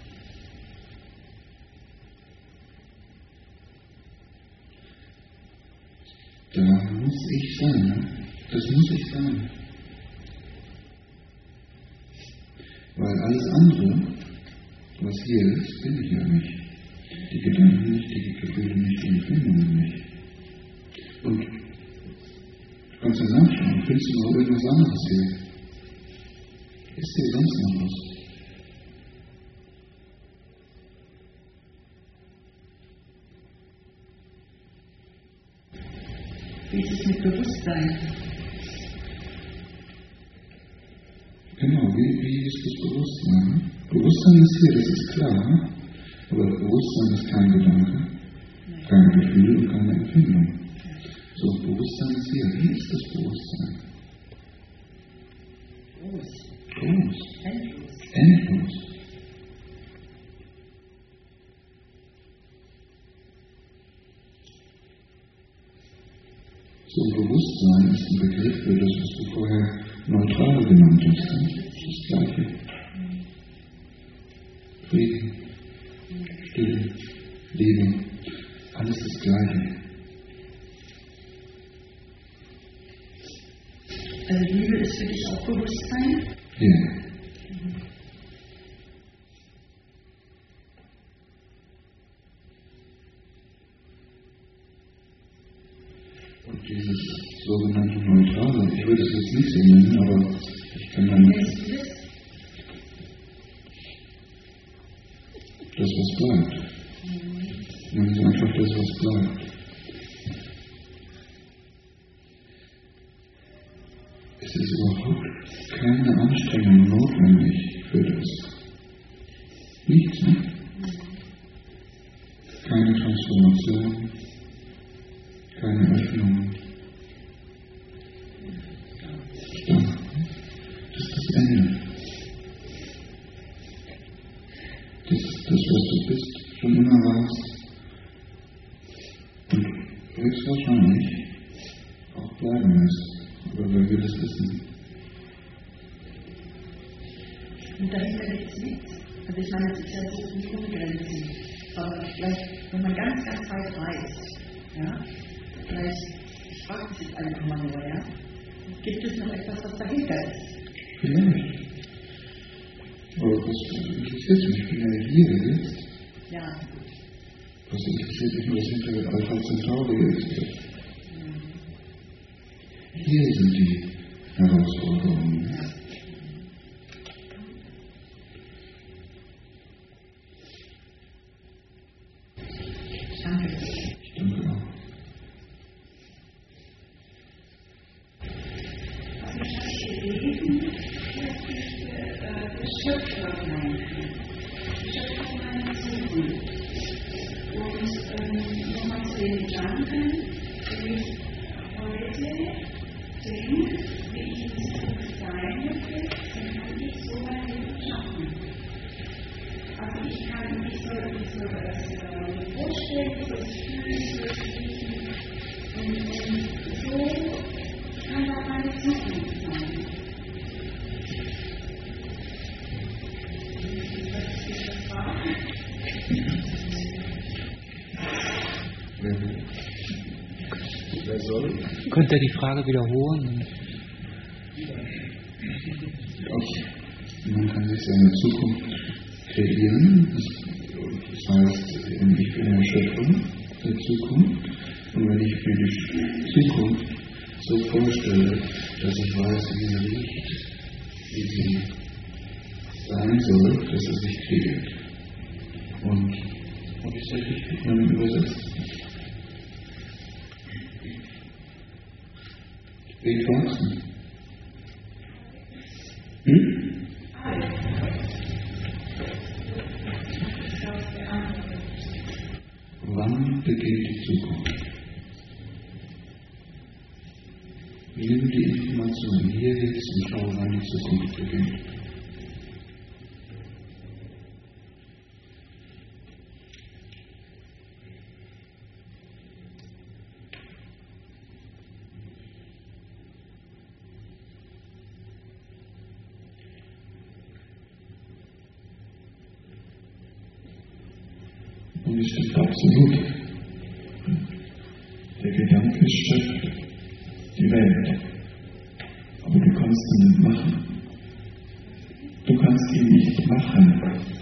Da muss ich sein. Ne? Das muss ich sein. Weil alles andere, was hier ist, bin ich ja nicht. Die Gedanken nicht, die Gefühle nicht, die Empfindungen nicht. Und du kannst ja nachschauen, findest du noch irgendwas anderes hier? Ist hier sonst noch was? Wie ist es mit Bewusstsein? Genau, wie, wie ist das Bewusstsein? Bewusstsein ist hier, das ist klar. Aber Bewusstsein ist kein Gedanke, kein Gefühl und keine Empfindung. So, Bewusstsein ist hier. Wie ist das Bewusstsein? Groß. Groß. Endlos. Endlos. So, Bewusstsein ist ein Begriff für das, was du vorher neutral genannt hast. Ne? Das ist das Gleiche. Frieden, Stille, Liebe, alles das Gleiche. Also Liebe ist für dich auch Bewusstsein? Ja. Und dieses sogenannte Neutrale, ich würde es jetzt nicht so nennen, aber ich kann dann das, was bleibt. Man ist einfach das, was bleibt. Es ist überhaupt keine Anstrengung notwendig für das. Nichts, ne? Keine Transformation, keine Öffnung. Dann, das ist das Ende. Das ist das, was du bist, schon immer warst. Und höchstwahrscheinlich auch bleiben wirst. Aber weil wir das wissen. Und dahinter gibt es nichts. Also ich meine, es ist ja so nicht unbegrenzt. Aber vielleicht, wenn man ganz, ganz weit reist, ja, vielleicht, ich frage mich jetzt einfach mal nur, ja, gibt es noch etwas, was dahinter ist? Vielleicht. Aber das interessiert mich, ich bin ja hier jetzt. Ja. Was interessiert mich nur, was hinter Alpha Centauri ist. Hier sind die Herausforderungen. Ja. Danke. Ich danke auch. Also ich habe gelesen, dass ich äh, Schöpfer meine. Schöpfer meine Suchen. Und ähm, nochmal zu den Gedanken, die ich heute sehen, wie ich in Zukunft sein möchte, dann kann ich so mein Leben schaffen. Also ich kann mich so, ich so das äh, vorstellen, so das fühlen, so das riechen. Und, und so kann auch meine Zukunft sein. Was ist das Frage? Wer soll? Könnt ihr die Frage wiederholen? Ja, man kann sich seine Zukunft kreieren. Das heißt, ich bin der Schöpfer der Zukunft. Und wenn ich mir die Zukunft so vorstelle, dass ich weiß, wie sie riecht, wie sie sein soll, dass er sich kreiert. Und habe ich es richtig miteinander übersetzt? Wie wachsen? Hm? Wann beginnt die Zukunft? Nimm die Information hier jetzt und schau, wann die Zukunft beginnt. Und es stimmt absolut. Der Gedanke schöpft die Welt. Aber du kannst ihn nicht machen. Du kannst ihn nicht machen.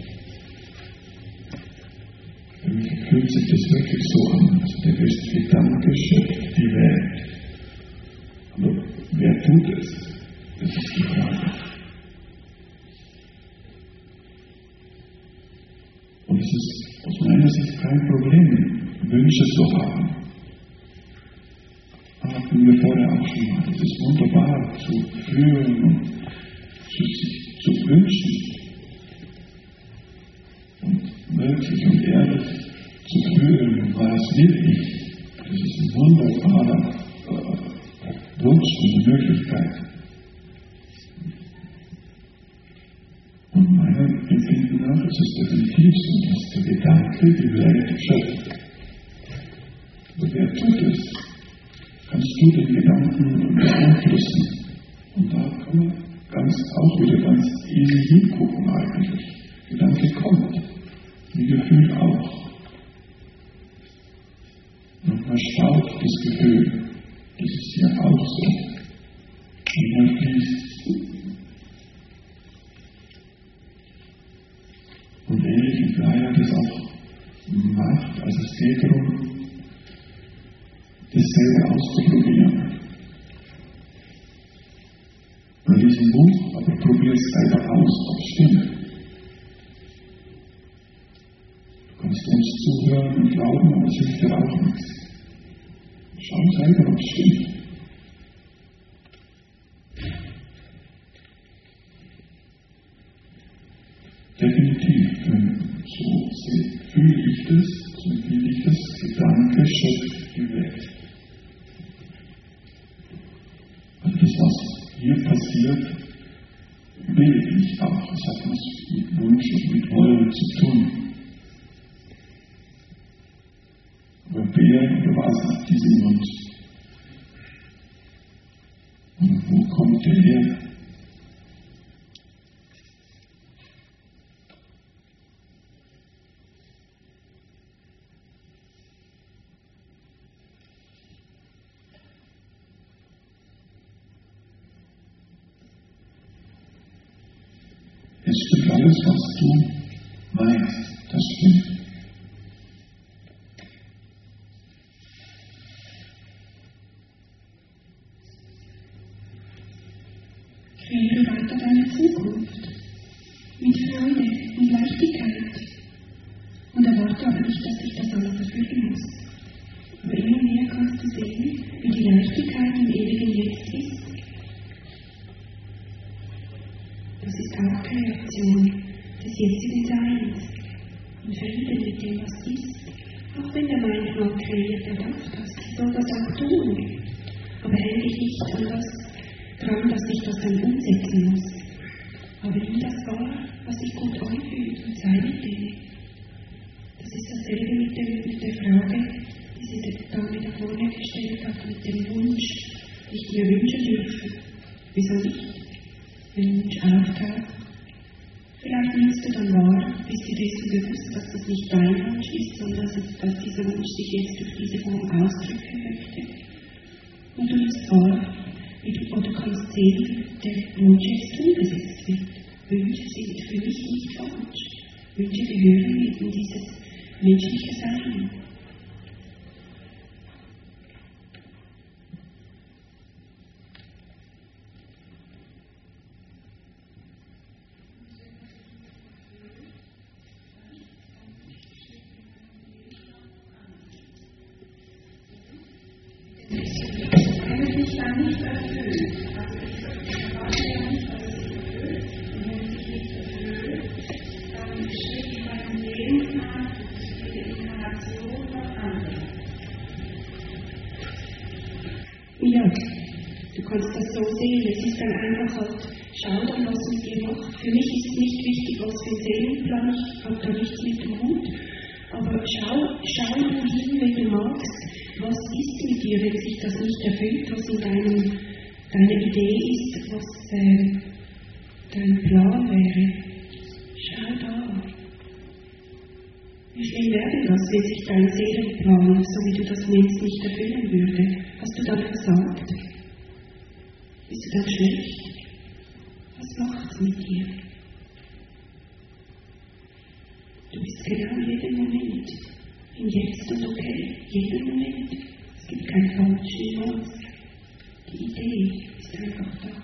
Für mich fühlt sich das wirklich so an. Also der Gedanke schöpft die Welt. Aber wer tut es? Das ist die Frage. Und es ist aus meiner Sicht kein Problem, Wünsche zu haben. Hatten wir vorher auch schon mal. Es ist wunderbar zu fühlen und zu, sich zu wünschen. Und wirklich und ehrlich zu fühlen, was will ich. Das ist ein wunderbarer äh, Wunsch und Möglichkeit. Und meinem Empfinden nach ist es definitiv so, dass der Gedanke die Welt schöpft. Aber wer tut es? Kannst du den Gedanken beeinflussen? Und da kann man ganz, auch wieder ganz easy hingucken eigentlich. Gedanke kommt, wie Gefühl auch. Und man schaut das Gefühl, das ist hier auch so. Und man fließt. Und ähnlich wie Gaia das auch macht, also es geht darum, das selber auszuprobieren. Und lies ein Buch, aber probier es selber aus, ob es stimmt. Du kannst uns zuhören und glauben, aber es hilft dir auch nichts. Schau selber, ob es stimmt. Definitiv, so fühle ich das, so fühle ich das, Gedanke schöpft die Welt. Also das, was hier passiert, will ich auch. Es hat was mit Wunsch und mit Wollen zu tun. Aber wer oder was hat diesen Wunsch? Und wo kommt der her? Es stimmt alles, was du meinst, das stimmt. Kreiere weiter deine Zukunft mit Freude und Leichtigkeit und erwarte aber nicht, dass sich das alles erfüllen muss. Aber immer mehr kannst du sehen, wie die Leichtigkeit im ewigen Jetzt ist. Das ist auch Kreation des jetzigen Seins und Frieden mit dem, was ist. Auch wenn der manchmal kreiert, er darf das, soll das auch tun. aber hänge ich nicht an das dran, dass ich das dann umsetzen muss. Aber nimm das wahr, was sich gut anfühlt und sei mit dem. Das ist dasselbe mit, dem, mit der Frage, die sie da mit da vorne gestellt hat, mit dem Wunsch, den ich mir wünschen dürfen. Wieso nicht? Wenn ein Wunsch auftaucht, vielleicht nimmst du dann wahr, bist dir dessen bewusst, dass das nicht dein Wunsch ist, sondern dass, es, dass dieser Wunsch sich jetzt durch diese Form ausdrücken möchte. Und du nimmst wahr, wie du, oder du kannst sehen, der Wunsch jetzt umgesetzt wird. Wünsche sind für mich nicht falsch. Wünsche gehören in dieses menschliche Sein. Wenn es sich dann nicht erfüllt, also ich erwarte ja nicht, dass es sich erfüllt, und wenn es sich nicht erfüllt, dann steht in meinem Leben an die Inkarnation von anderen. Ja, du kannst das so sehen. Es ist dann einfach halt, schau dann, was mit dir macht. Für mich ist es nicht wichtig, was für ein Seelenplan, ich habe da nichts mit dem Hut. Aber schau, schau hin, wenn du magst, was ist mit dir, wenn sich das nicht erfüllt, was in deinem, deiner Idee ist, was äh, dein Plan wäre. Schau da. Wie schlimm wäre das, wenn sich dein Seelenplan, so wie du das nennst, nicht erfüllen würde? Hast du dann versagt? Bist du dann schlecht? Was macht's mit dir? Du bist genau jeden Moment im Jetzt und okay, jeden Moment. Es gibt kein Falsch niemals. Die Idee ist einfach da.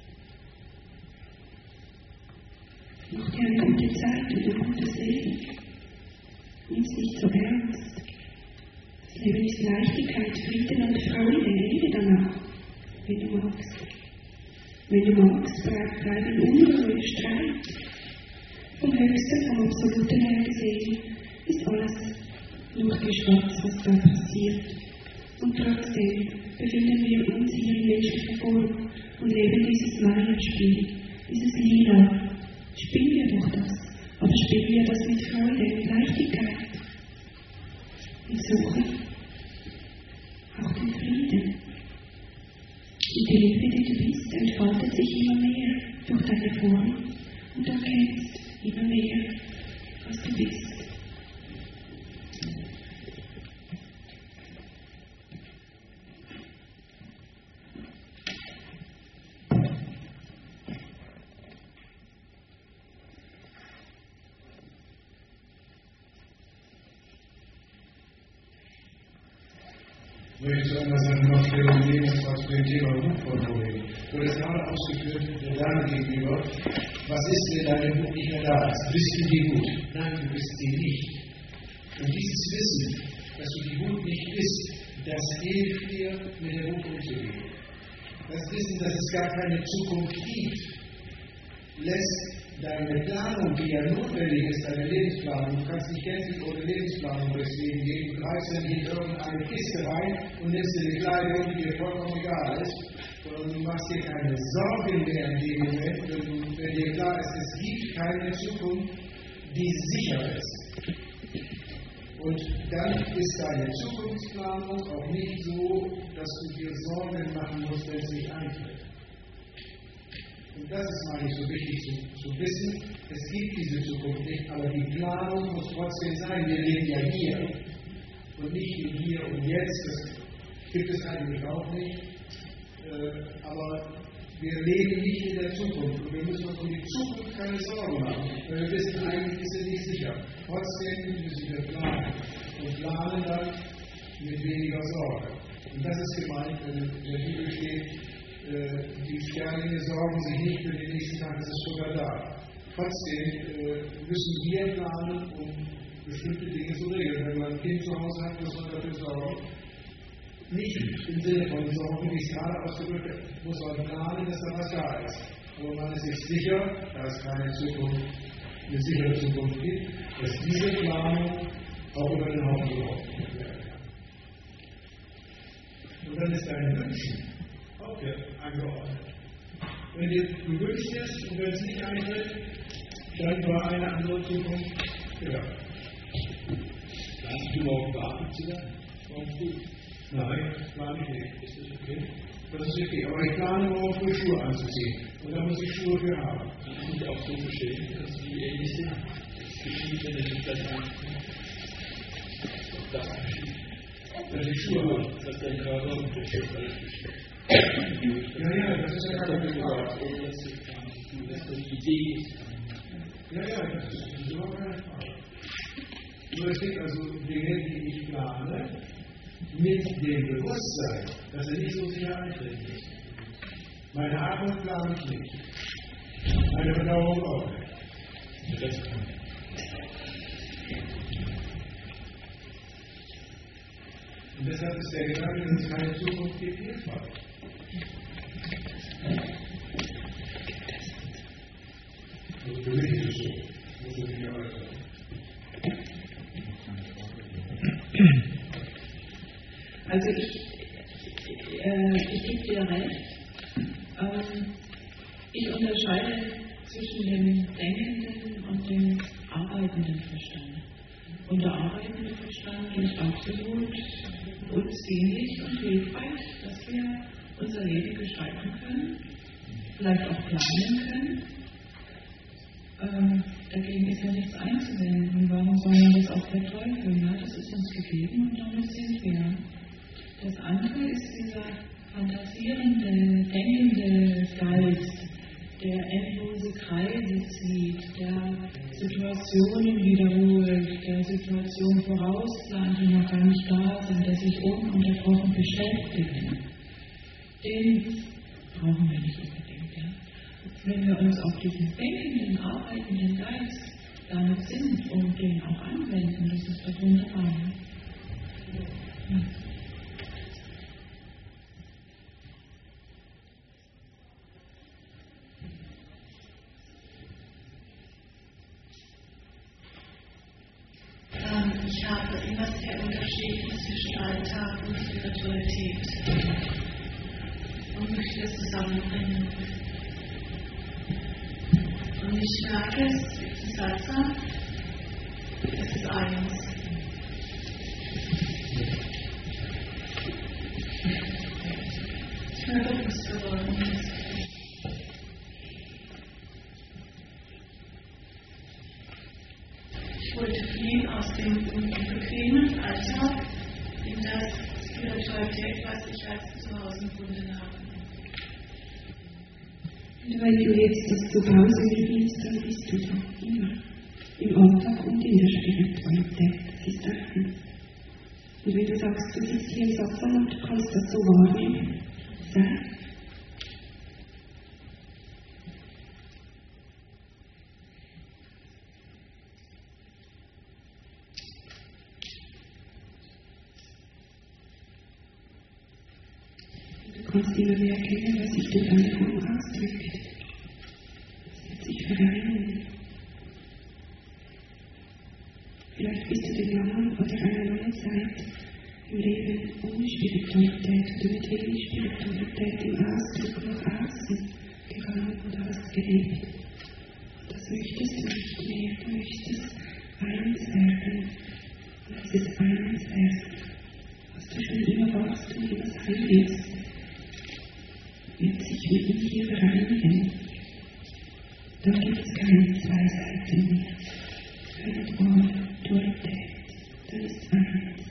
Mach dir eine gute Zeit und ein gutes Leben. Nimm es nicht so ernst. Das Leben ist Leichtigkeit, Frieden und Freude. Rede danach, wenn du magst. Wenn du magst, bleib, bleib in Unruhe, Streit. Vom Höchsten, vom Absoluten her gesehen, ist alles nur Geschwatz, was da passiert. Und trotzdem befinden wir uns hier in menschlicher Form und leben dieses Maya-Spiel, dieses Lila. Spielen wir doch das, aber spielen wir das mit Freude und Leichtigkeit. Und suchen auch den Frieden. Und die Liebe, die du bist, entfaltet sich immer mehr durch deine Form und du erkennst immer mehr, was du bist. Ich möchte irgendwas sagen, noch für den Lebensfahrt für den Thema Buchvorträge. Du hast gerade ausgeführt, der Dame gegenüber, was ist, wenn deine Buch nicht mehr da ist? Bist du dir gut? Nein, du bist sie nicht. Und dieses Wissen, dass du die gut nicht bist, das hilft dir, mit der Buch umzugehen. Das Wissen, dass es gar keine Zukunft gibt, lässt deine Planung, die ja notwendig ist, deine Lebensplanung, du kannst nicht gänzlich ohne Lebensplanung durchs Leben gehen, du greifst ja nicht in irgendeine Kiste rein und nimmst dir eine Kleidung, die dir vollkommen egal ist, sondern du machst dir keine Sorgen mehr in dem Moment, wenn, wenn dir klar ist, es gibt keine Zukunft, die sicher ist. Und dann ist deine Zukunftsplanung auch nicht so, dass du dir Sorgen machen musst, wenn es nicht eintritt. Und das ist eigentlich so wichtig zu, zu wissen, es gibt diese Zukunft nicht, aber die Planung muss trotzdem sein. Wir leben ja hier und nicht nur hier und jetzt, das gibt es eigentlich auch nicht, äh, aber wir leben nicht in der Zukunft und wir müssen uns um die Zukunft keine Sorgen machen, weil wir wissen, eigentlich ist sie nicht sicher. Trotzdem müssen wir planen und planen dann mit weniger Sorge. Und das ist gemeint, wenn in der Bibel steht, die Sternlinge sorgen sich nicht für den nächsten Tag, es ist sogar da. Trotzdem äh, müssen wir planen, um bestimmte Dinge zu regeln. Wenn man ein Kind zu Hause hat, muss man dafür sorgen. Nicht im Sinne von Sorgen, wie es gerade ausgedrückt wird, muss man planen, dass da was da ist. Aber man ist sich sicher, da es keine Zukunft, eine sichere Zukunft gibt, dass diese Planung auch über den Haufen gelaufen werden kann. Und dann ist dein Wünschen auch hier angeordnet. Wenn dir gewünscht ist und wenn es nicht eintritt, dann war eine andere Zukunft. Ja. Hast du morgen beatmet zu werden? Morgen früh? Nein, plane ich nicht. Ist das okay? Das ist okay, aber ich plane morgen früh Schuhe anzuziehen. Und da muss ich Schuhe für haben. Kann ich mich auch so verstehen, dass die ähnlich sind? Es geschieht, wenn es nicht das ein. Das geschieht. Dass ich Schuhe habe. Dass dein Körper und das jetzt alles besteht. Ja, ja, das ist ja gar keine Frage. Ohne dass du gar nicht tun, dass du die Idee ist. Ja, ja, das ist überhaupt keine Frage. Nur es gibt also Dinge, die ich plane, mit dem Bewusstsein, dass er nicht so sicher eintreten ist. Meine Atmung plane ich nicht. Meine Verdauung auch nicht. Das kann. Und deshalb ist der Gedanke, dass es keine Zukunft gibt, hilfreich. Also für mich ist es so. Muss ich nicht erweitern. Also ich, äh, ich gebe dir recht. Ähm, ich unterscheide zwischen dem denkenden und dem arbeitenden Verstand. Und der arbeitende Verstand ist absolut uns dienlich und hilfreich, dass wir unser Leben gestalten können, vielleicht auch planen können. Ähm, dagegen ist ja nichts einzuwenden. Und warum soll man das auch verteufeln? Ja, das ist uns gegeben und damit sind wir. Das andere ist dieser fantasierende, denkende Geist, der endlose Kreise zieht, der Situationen wiederholt, der Situationen vorausplant, die noch gar nicht da sind, der sich ununterbrochen beschäftigt. Den brauchen wir nicht unbedingt. Ja? Wenn wir uns auf diesen denkenden, arbeitenden Geist damit sind und den auch anwenden, das ist doch wunderbar. Ja. Ich habe immer sehr unterschieden zwischen Alltag und Spiritualität und möchte das zusammenbringen. Und ich merke, es ist ein Satz, es ist eins. Ich bin bewusst geworden. Ich wollte fliehen aus dem unbequemen Alltag in das Spiritualität, was ich als Zuhause gefunden habe. Und wenn du jetzt das Zuhause gewinnst, dann bist du da immer. Im Alltag und in der Spiritualität. Das ist eins. Und wenn du sagst, du sitzt hier im Satzal und du kannst das so wahrnehmen, sei. Du kannst immer mehr erkennen, was sich durch deine Form ausdrückt. Es wird sich vereinen. Vielleicht bist du den langen oder eine lange Zeit im Leben ohne Spiritualität oder mit wenig Spiritualität im Ausdruck nach außen gegangen oder hast gelebt. Das möchtest du nicht mehr. Du möchtest eins werden. Und dieses Einswerden, was du schon immer warst und immer sein wirst, wird sich mit dir vereinigen. Dann gibt es keine zwei Seiten mehr, keine Dualität, dann ist eins.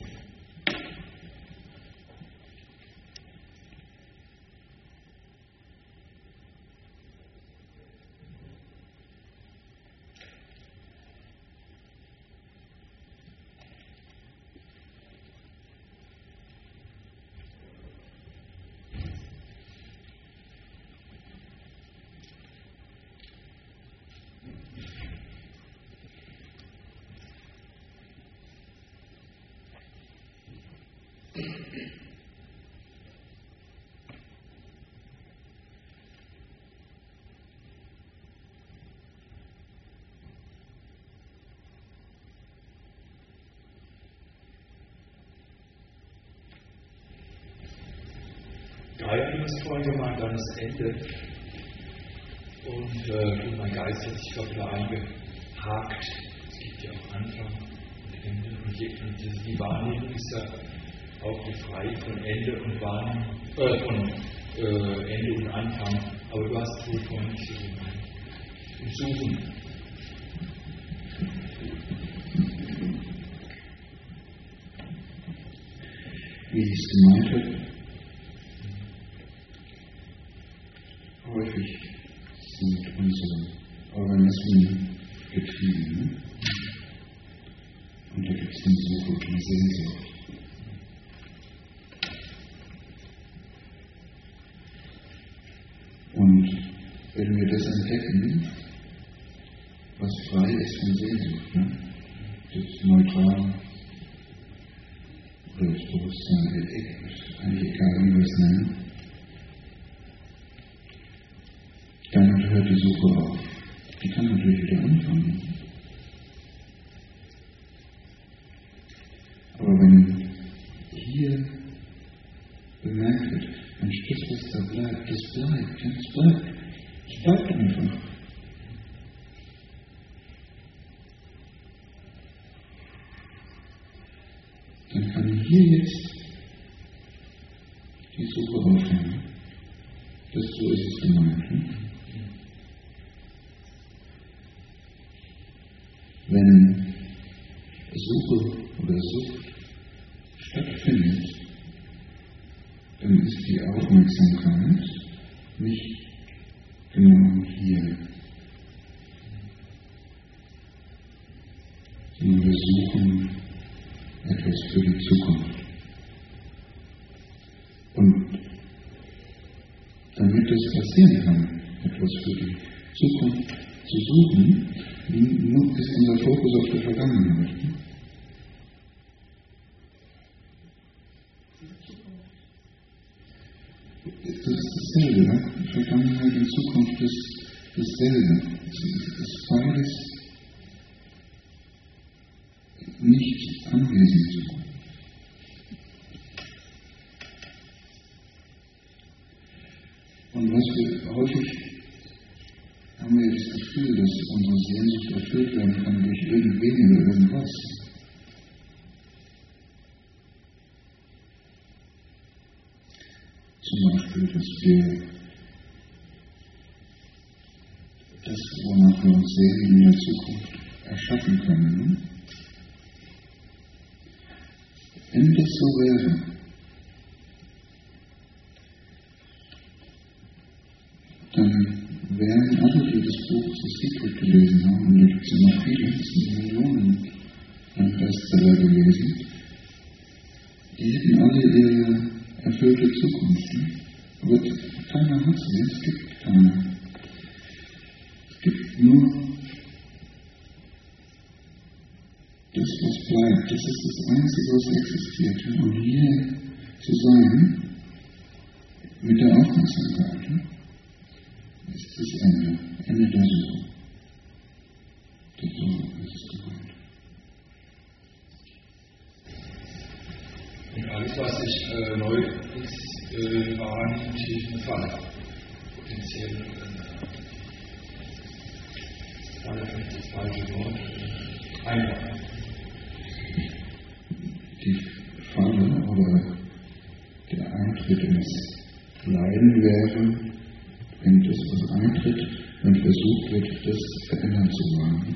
drei hat das vorhin gemacht, dann das Ende. Und äh, mein Geist hat sich gerade wieder eingehakt. Es gibt ja auch Anfang und Ende. Und die, und die Wahrnehmung ist ja auch befreit von Ende und Wahrnehmung, äh, von äh, Ende und Anfang. Aber du hast wohl vorhin nicht so gemeint. Und Suchen. Wie ich es gemeint habe, häufig sind unsere Organismen getrieben. Und da gibt es eine Suche und eine Sehnsucht. Und wenn wir das entdecken, was frei ist von Sehnsucht, ne? Das Neutral oder das Bewusstsein, ist eigentlich egal, wie wir es nennen, dann hört die Suche auf. Die kann natürlich wieder anfangen. Aber wenn hier bemerkt wird, Mensch, das, was da bleibt, das bleibt, das bleibt, es bleibt einfach. Dann kann hier jetzt die Suche aufhören. Das so ist es gemeint. Ne? Wenn Suche oder Sucht stattfindet, dann ist die Aufmerksamkeit nicht genau hier, sondern wir suchen etwas für die Zukunft. Und damit das passieren kann, etwas für die Zukunft zu suchen, ist unser Fokus auf der Vergangenheit. Das ist dasselbe. Ne? Vergangenheit und Zukunft ist dasselbe. Es ist beides nicht anwesend. Und was wir häufig haben wir das Gefühl, dass unsere Sehnsucht erfüllt werden kann durch irgendwen oder irgendwas. Zum Beispiel, dass wir das, wonach wir uns sehen, in der Zukunft erschaffen können. Wenn das so wäre, dann wären alle, die das Buch The Secret gelesen haben, und da gibt es ja noch viele, es sind Millionen Bestseller gelesen, die hätten alle ihre erfüllte Zukunft. Aber keiner hat sie, es gibt keine. Es gibt nur das, was bleibt. Das ist das Einzige, was existiert. Und hier zu sein, mit der Aufmerksamkeit, ist das Ende. Ende der Suche. Das so ist es gemeint. Und alles, was sich äh, neu ist, äh, war natürlich eine Falle. Potenziell äh, Falle, vielleicht das falsche Wort, äh, einfach. Die Falle oder der Eintritt ins Leiden wäre, wenn das, was eintritt, wenn versucht wird, das verändern zu wollen.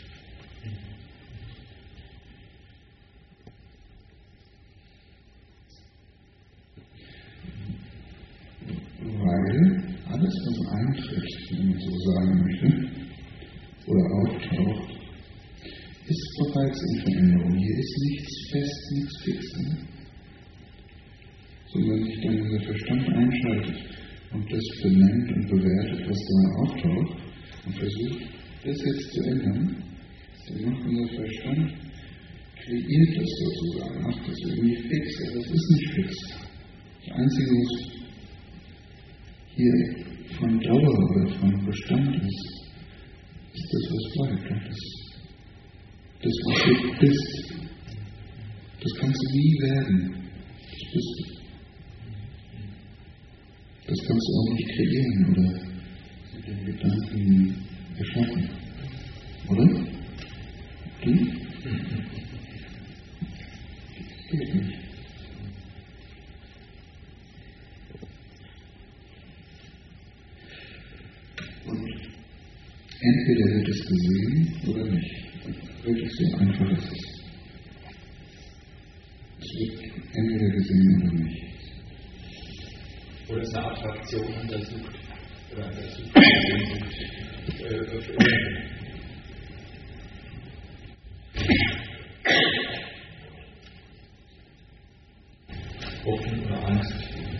Weil alles, was eintritt, wenn man so sagen möchte, oder auftaucht, ist bereits in Veränderung. Hier ist nichts fest, nichts fix. Ne? Sondern sich dann dieser Verstand einschaltet und das benennt und bewertet, was da auftaucht und versucht, das jetzt zu ändern, dann macht unser Verstand, kreiert das sozusagen, macht das irgendwie fix, aber das ist nicht fix. Das Einzige, was hier von Dauer oder von Bestand ist, ist das, was bleibt. Und das, das, was du bist, das kannst du nie werden. Das bist du. Das kannst du auch nicht kreieren oder mit den Gedanken erschaffen. Oder? Du? Geht nicht. Und entweder wird es gesehen oder nicht. Wirklich so einfach ist es. Es wird entweder gesehen oder nicht. Oder es ist eine Attraktion an der Sucht. Oder an der Sucht. äh, Hoffnung oder Angst.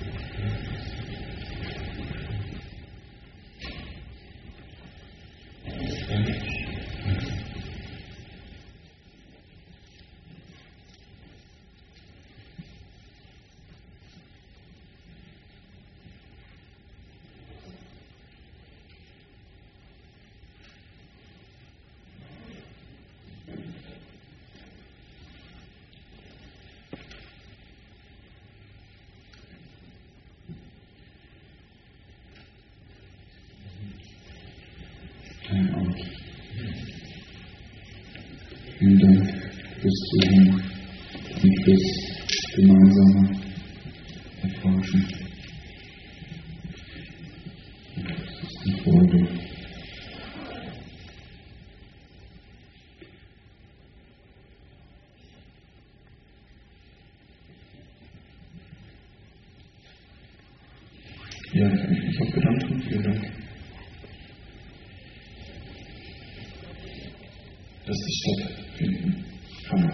Vielen Dank fürs Zuhören und fürs gemeinsame Erforschen. Das ist eine Freude. Ja, ich kann mich auch bedanken. Vielen Dank. Dass die stattfinden kann.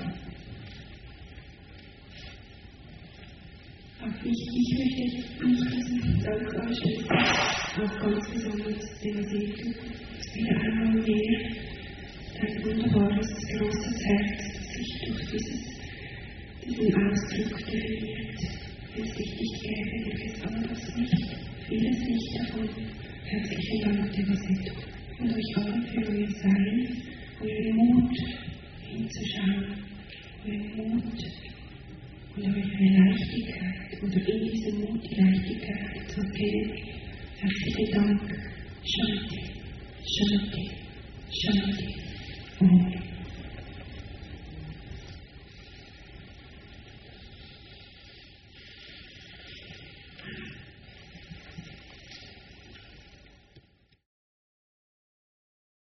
Auch ich, ich möchte nicht diesen Dank ausschließen, auch ganz besonders den Seelen, wieder einmal mehr dein wunderbares, großes Herz, das sich durch dieses, diesen Ausdruck definiert. Wenn es dich nicht gäbe, gäbe es anderes nicht, vieles nicht davon. Herzlichen Dank, liebe Setu, und euch alle für euer Sein, euren Mut hinzuschauen, euren Mut und eure Leichtigkeit oder in diesem Mut die Leichtigkeit zu erkennen. Herzlichen Dank. Shanti, Shanti, Shanti.